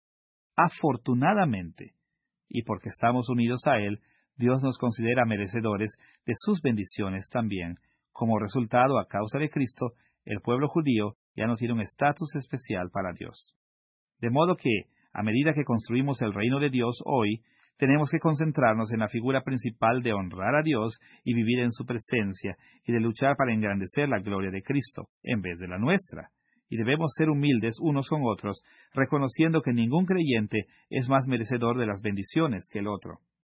Afortunadamente, y porque estamos unidos a Él, Dios nos considera merecedores de sus bendiciones también. Como resultado, a causa de Cristo, el pueblo judío ya no tiene un estatus especial para Dios. De modo que, a medida que construimos el reino de Dios hoy, tenemos que concentrarnos en la figura principal de honrar a Dios y vivir en su presencia, y de luchar para engrandecer la gloria de Cristo, en vez de la nuestra. Y debemos ser humildes unos con otros, reconociendo que ningún creyente es más merecedor de las bendiciones que el otro.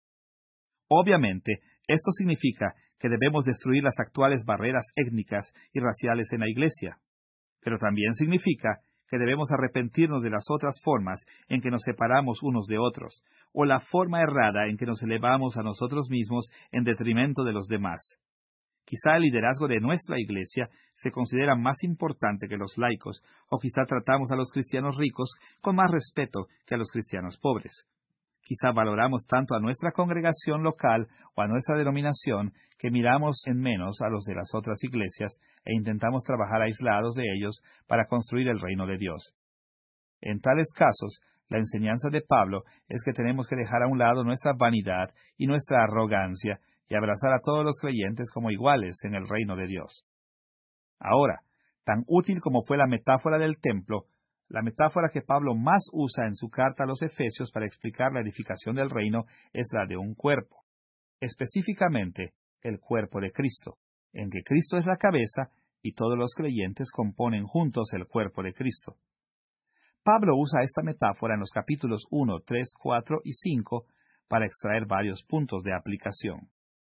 Obviamente, esto significa que debemos destruir las actuales barreras étnicas y raciales en la Iglesia. Pero también significa que debemos arrepentirnos de las otras formas en que nos separamos unos de otros, o la forma errada en que nos elevamos a nosotros mismos en detrimento de los demás. Quizá el liderazgo de nuestra iglesia se considera más importante que los laicos, o quizá tratamos a los cristianos ricos con más respeto que a los cristianos pobres. Quizá valoramos tanto a nuestra congregación local o a nuestra denominación que miramos en menos a los de las otras iglesias e intentamos trabajar aislados de ellos para construir el reino de Dios. En tales casos, la enseñanza de Pablo es que tenemos que dejar a un lado nuestra vanidad y nuestra arrogancia y abrazar a todos los creyentes como iguales en el reino de Dios. Ahora, tan útil como fue la metáfora del templo, la metáfora que Pablo más usa en su carta a los Efesios para explicar la edificación del reino es la de un cuerpo, específicamente el cuerpo de Cristo, en que Cristo es la cabeza y todos los creyentes componen juntos el cuerpo de Cristo. Pablo usa esta metáfora en los capítulos 1, 3, 4 y 5 para extraer varios puntos de aplicación.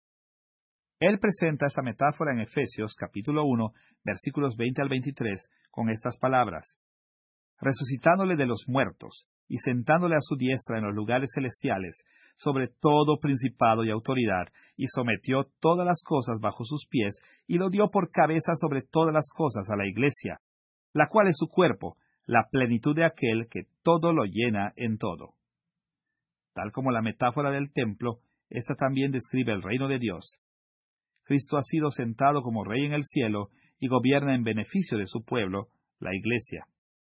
Él presenta esta metáfora en Efesios capítulo 1, versículos 20 al 23, con estas palabras: resucitándole de los muertos y sentándole a su diestra en los lugares celestiales, sobre todo principado y autoridad, y sometió todas las cosas bajo sus pies, y lo dio por cabeza sobre todas las cosas a la Iglesia, la cual es su cuerpo, la plenitud de aquel que todo lo llena en todo. Tal como la metáfora del templo, esta también describe el reino de Dios. Cristo ha sido sentado como Rey en el cielo y gobierna en beneficio de su pueblo, la Iglesia.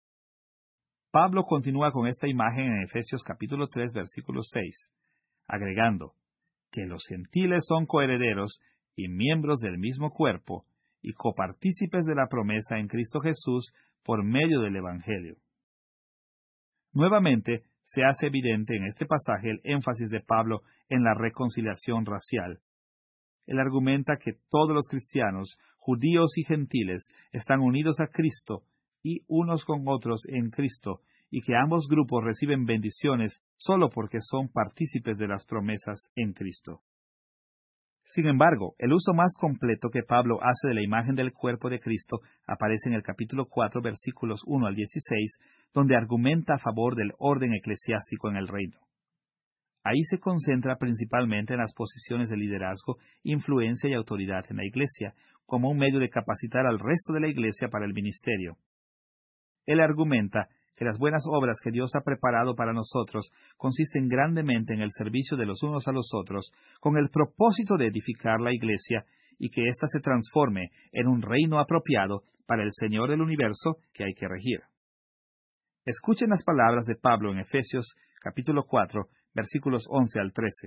Pablo continúa con esta imagen en Efesios capítulo 3, versículo 6, agregando: que los gentiles son coherederos y miembros del mismo cuerpo, y copartícipes de la promesa en Cristo Jesús por medio del Evangelio. Nuevamente, se hace evidente en este pasaje el énfasis de Pablo en la reconciliación racial. Él argumenta que todos los cristianos, judíos y gentiles, están unidos a Cristo y unos con otros en Cristo, y que ambos grupos reciben bendiciones solo porque son partícipes de las promesas en Cristo. Sin embargo, el uso más completo que Pablo hace de la imagen del cuerpo de Cristo aparece en el capítulo 4, versículos 1 al 16, donde argumenta a favor del orden eclesiástico en el reino. Ahí se concentra principalmente en las posiciones de liderazgo, influencia y autoridad en la Iglesia, como un medio de capacitar al resto de la Iglesia para el ministerio. Él argumenta que las buenas obras que Dios ha preparado para nosotros consisten grandemente en el servicio de los unos a los otros, con el propósito de edificar la Iglesia y que ésta se transforme en un reino apropiado para el Señor del universo que hay que regir. Escuchen las palabras de Pablo en Efesios capítulo 4, versículos 11 al 13.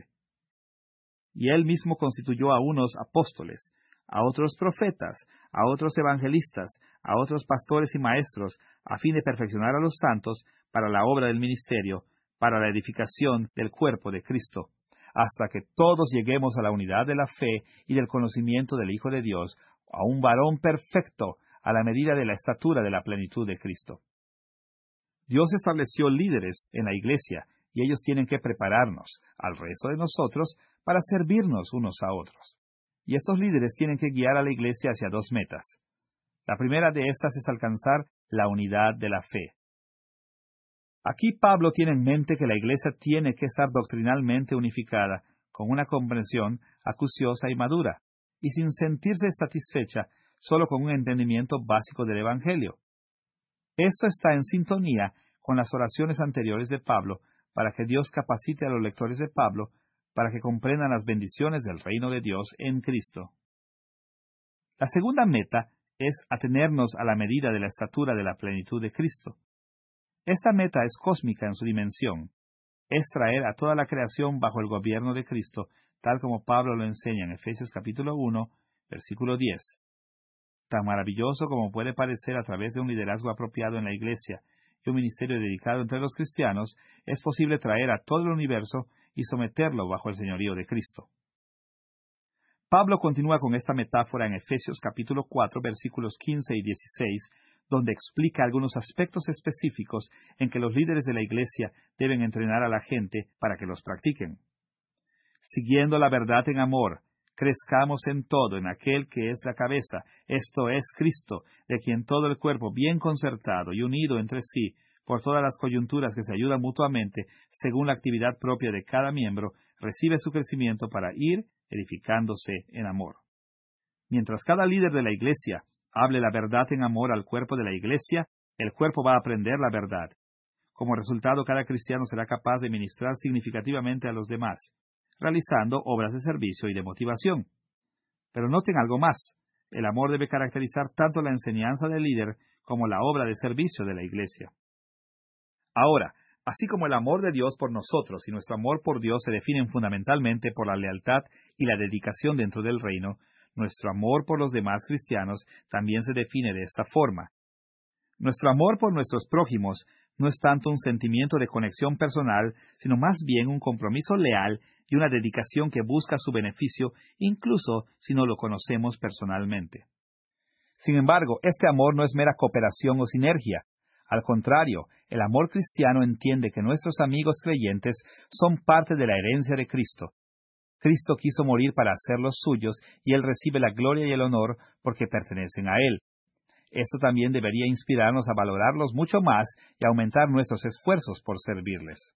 Y él mismo constituyó a unos apóstoles, a otros profetas, a otros evangelistas, a otros pastores y maestros, a fin de perfeccionar a los santos para la obra del ministerio, para la edificación del cuerpo de Cristo, hasta que todos lleguemos a la unidad de la fe y del conocimiento del Hijo de Dios, a un varón perfecto, a la medida de la estatura de la plenitud de Cristo. Dios estableció líderes en la Iglesia, y ellos tienen que prepararnos, al resto de nosotros, para servirnos unos a otros. Y estos líderes tienen que guiar a la Iglesia hacia dos metas. La primera de estas es alcanzar la unidad de la fe. Aquí Pablo tiene en mente que la Iglesia tiene que estar doctrinalmente unificada, con una comprensión acuciosa y madura, y sin sentirse satisfecha solo con un entendimiento básico del Evangelio. Esto está en sintonía con las oraciones anteriores de Pablo para que Dios capacite a los lectores de Pablo para que comprendan las bendiciones del reino de Dios en Cristo. La segunda meta es atenernos a la medida de la estatura de la plenitud de Cristo. Esta meta es cósmica en su dimensión. Es traer a toda la creación bajo el gobierno de Cristo, tal como Pablo lo enseña en Efesios capítulo 1, versículo 10. Tan maravilloso como puede parecer a través de un liderazgo apropiado en la Iglesia y un ministerio dedicado entre los cristianos, es posible traer a todo el universo y someterlo bajo el señorío de Cristo. Pablo continúa con esta metáfora en Efesios capítulo 4, versículos 15 y 16, donde explica algunos aspectos específicos en que los líderes de la Iglesia deben entrenar a la gente para que los practiquen. Siguiendo la verdad en amor, crezcamos en todo en aquel que es la cabeza, esto es Cristo, de quien todo el cuerpo bien concertado y unido entre sí, por todas las coyunturas que se ayudan mutuamente, según la actividad propia de cada miembro, recibe su crecimiento para ir edificándose en amor. Mientras cada líder de la Iglesia hable la verdad en amor al cuerpo de la Iglesia, el cuerpo va a aprender la verdad. Como resultado, cada cristiano será capaz de ministrar significativamente a los demás, realizando obras de servicio y de motivación. Pero noten algo más. El amor debe caracterizar tanto la enseñanza del líder como la obra de servicio de la Iglesia. Ahora, así como el amor de Dios por nosotros y nuestro amor por Dios se definen fundamentalmente por la lealtad y la dedicación dentro del reino, nuestro amor por los demás cristianos también se define de esta forma. Nuestro amor por nuestros prójimos no es tanto un sentimiento de conexión personal, sino más bien un compromiso leal y una dedicación que busca su beneficio, incluso si no lo conocemos personalmente. Sin embargo, este amor no es mera cooperación o sinergia. Al contrario, el amor cristiano entiende que nuestros amigos creyentes son parte de la herencia de Cristo. Cristo quiso morir para hacerlos suyos y Él recibe la gloria y el honor porque pertenecen a Él. Esto también debería inspirarnos a valorarlos mucho más y aumentar nuestros esfuerzos por servirles.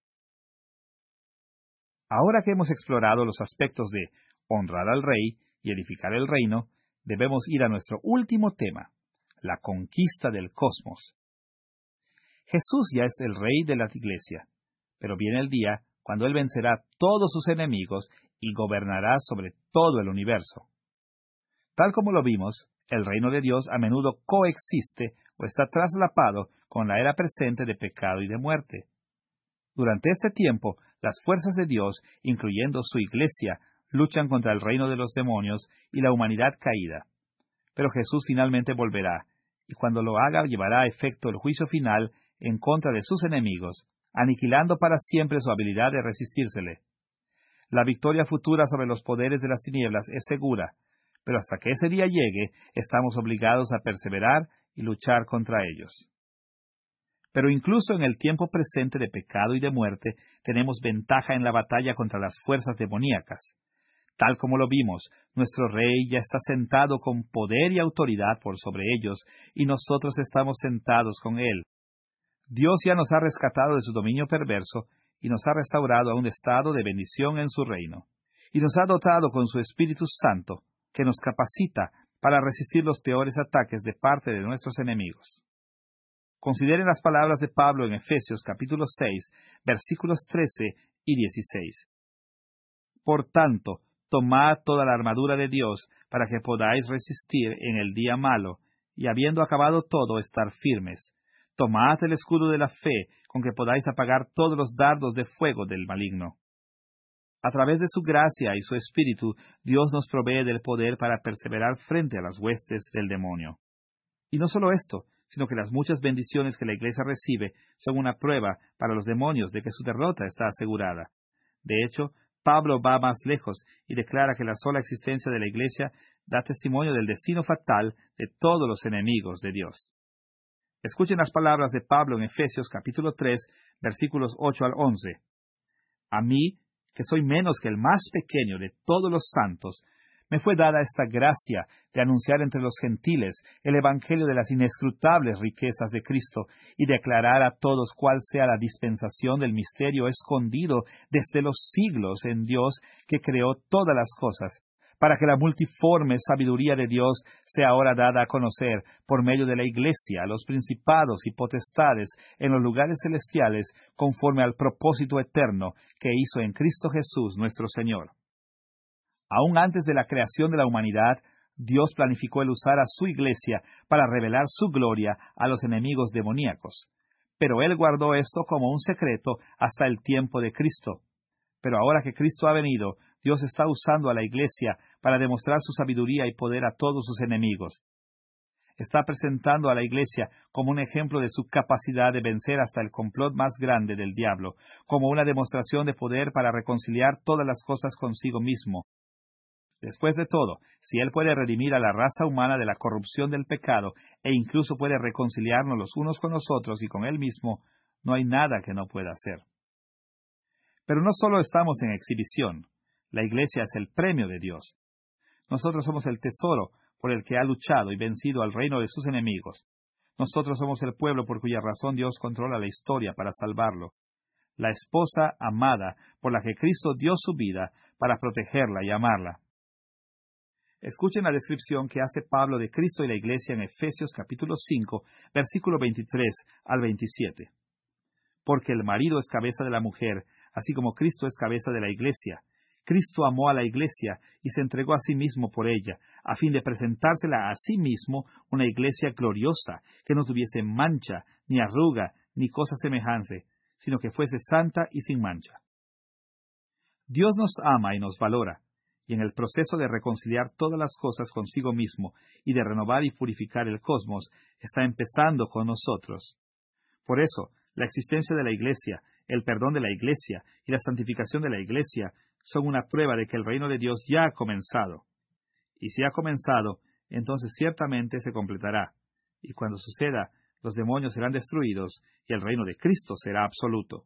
Ahora que hemos explorado los aspectos de honrar al Rey y edificar el reino, debemos ir a nuestro último tema, la conquista del cosmos. Jesús ya es el Rey de la Iglesia, pero viene el día cuando Él vencerá todos sus enemigos y gobernará sobre todo el universo. Tal como lo vimos, el reino de Dios a menudo coexiste o está traslapado con la era presente de pecado y de muerte. Durante este tiempo, las fuerzas de Dios, incluyendo su Iglesia, luchan contra el reino de los demonios y la humanidad caída. Pero Jesús finalmente volverá, y cuando lo haga llevará a efecto el juicio final en contra de sus enemigos, aniquilando para siempre su habilidad de resistírsele. La victoria futura sobre los poderes de las tinieblas es segura, pero hasta que ese día llegue, estamos obligados a perseverar y luchar contra ellos. Pero incluso en el tiempo presente de pecado y de muerte, tenemos ventaja en la batalla contra las fuerzas demoníacas. Tal como lo vimos, nuestro Rey ya está sentado con poder y autoridad por sobre ellos, y nosotros estamos sentados con Él. Dios ya nos ha rescatado de su dominio perverso, y nos ha restaurado a un estado de bendición en su reino. Y nos ha dotado con su Espíritu Santo, que nos capacita para resistir los peores ataques de parte de nuestros enemigos. Consideren las palabras de Pablo en Efesios capítulo 6, versículos 13 y 16. Por tanto, tomad toda la armadura de Dios para que podáis resistir en el día malo, y habiendo acabado todo, estar firmes. Tomad el escudo de la fe, con que podáis apagar todos los dardos de fuego del maligno. A través de su gracia y su Espíritu, Dios nos provee del poder para perseverar frente a las huestes del demonio. Y no solo esto, sino que las muchas bendiciones que la Iglesia recibe son una prueba para los demonios de que su derrota está asegurada. De hecho, Pablo va más lejos y declara que la sola existencia de la Iglesia da testimonio del destino fatal de todos los enemigos de Dios. Escuchen las palabras de Pablo en Efesios capítulo 3, versículos 8 al 11. A mí, que soy menos que el más pequeño de todos los santos, me fue dada esta gracia de anunciar entre los gentiles el evangelio de las inescrutables riquezas de Cristo y de aclarar a todos cuál sea la dispensación del misterio escondido desde los siglos en Dios que creó todas las cosas, para que la multiforme sabiduría de Dios sea ahora dada a conocer por medio de la Iglesia a los principados y potestades en los lugares celestiales conforme al propósito eterno que hizo en Cristo Jesús nuestro Señor. Aún antes de la creación de la humanidad, Dios planificó el usar a su Iglesia para revelar su gloria a los enemigos demoníacos. Pero Él guardó esto como un secreto hasta el tiempo de Cristo. Pero ahora que Cristo ha venido, Dios está usando a la Iglesia para demostrar su sabiduría y poder a todos sus enemigos. Está presentando a la Iglesia como un ejemplo de su capacidad de vencer hasta el complot más grande del diablo, como una demostración de poder para reconciliar todas las cosas consigo mismo. Después de todo, si Él puede redimir a la raza humana de la corrupción del pecado e incluso puede reconciliarnos los unos con los otros y con Él mismo, no hay nada que no pueda hacer. Pero no solo estamos en exhibición. La Iglesia es el premio de Dios. Nosotros somos el tesoro por el que ha luchado y vencido al reino de sus enemigos. Nosotros somos el pueblo por cuya razón Dios controla la historia para salvarlo. La esposa amada por la que Cristo dio su vida para protegerla y amarla. Escuchen la descripción que hace Pablo de Cristo y la Iglesia en Efesios capítulo 5, versículo 23 al 27. Porque el marido es cabeza de la mujer, así como Cristo es cabeza de la Iglesia. Cristo amó a la Iglesia y se entregó a sí mismo por ella, a fin de presentársela a sí mismo una Iglesia gloriosa, que no tuviese mancha, ni arruga, ni cosa semejante, sino que fuese santa y sin mancha. Dios nos ama y nos valora, y en el proceso de reconciliar todas las cosas consigo mismo y de renovar y purificar el cosmos, está empezando con nosotros. Por eso, la existencia de la Iglesia, el perdón de la Iglesia y la santificación de la Iglesia son una prueba de que el reino de Dios ya ha comenzado. Y si ha comenzado, entonces ciertamente se completará. Y cuando suceda, los demonios serán destruidos y el reino de Cristo será absoluto.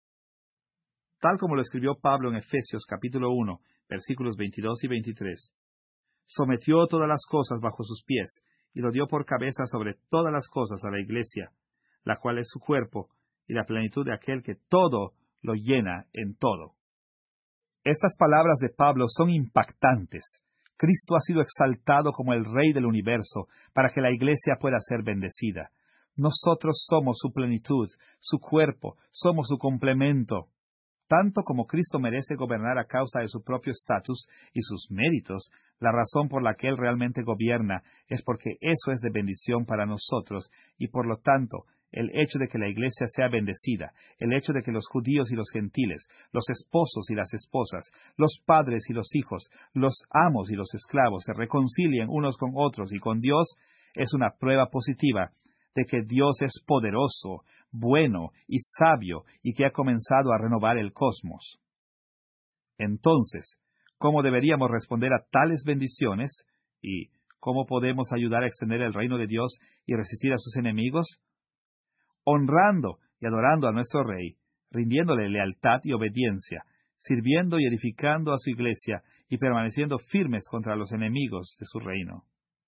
Tal como lo escribió Pablo en Efesios capítulo 1, versículos 22 y 23. Sometió todas las cosas bajo sus pies y lo dio por cabeza sobre todas las cosas a la Iglesia, la cual es su cuerpo y la plenitud de aquel que todo lo llena en todo. Estas palabras de Pablo son impactantes. Cristo ha sido exaltado como el Rey del universo para que la Iglesia pueda ser bendecida. Nosotros somos su plenitud, su cuerpo, somos su complemento. Tanto como Cristo merece gobernar a causa de su propio estatus y sus méritos, la razón por la que Él realmente gobierna es porque eso es de bendición para nosotros y por lo tanto el hecho de que la iglesia sea bendecida, el hecho de que los judíos y los gentiles, los esposos y las esposas, los padres y los hijos, los amos y los esclavos se reconcilien unos con otros y con Dios, es una prueba positiva de que Dios es poderoso, bueno y sabio y que ha comenzado a renovar el cosmos. Entonces, ¿cómo deberíamos responder a tales bendiciones? ¿Y cómo podemos ayudar a extender el reino de Dios y resistir a sus enemigos? Honrando y adorando a nuestro Rey, rindiéndole lealtad y obediencia, sirviendo y edificando a su iglesia y permaneciendo firmes contra los enemigos de su reino.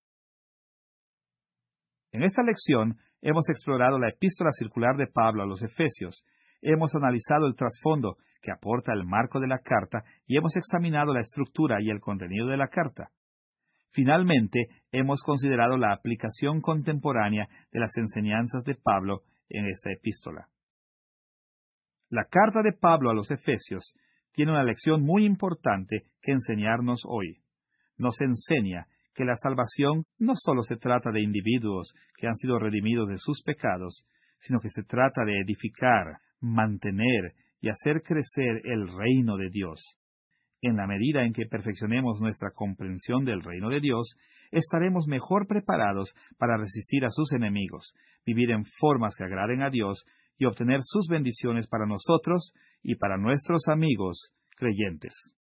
En esta lección hemos explorado la epístola circular de Pablo a los Efesios, hemos analizado el trasfondo que aporta el marco de la carta y hemos examinado la estructura y el contenido de la carta. Finalmente, hemos considerado la aplicación contemporánea de las enseñanzas de Pablo en esta epístola. La carta de Pablo a los Efesios tiene una lección muy importante que enseñarnos hoy. Nos enseña que la salvación no solo se trata de individuos que han sido redimidos de sus pecados, sino que se trata de edificar, mantener y hacer crecer el reino de Dios. En la medida en que perfeccionemos nuestra comprensión del reino de Dios, estaremos mejor preparados para resistir a sus enemigos, vivir en formas que agraden a Dios y obtener sus bendiciones para nosotros y para nuestros amigos creyentes.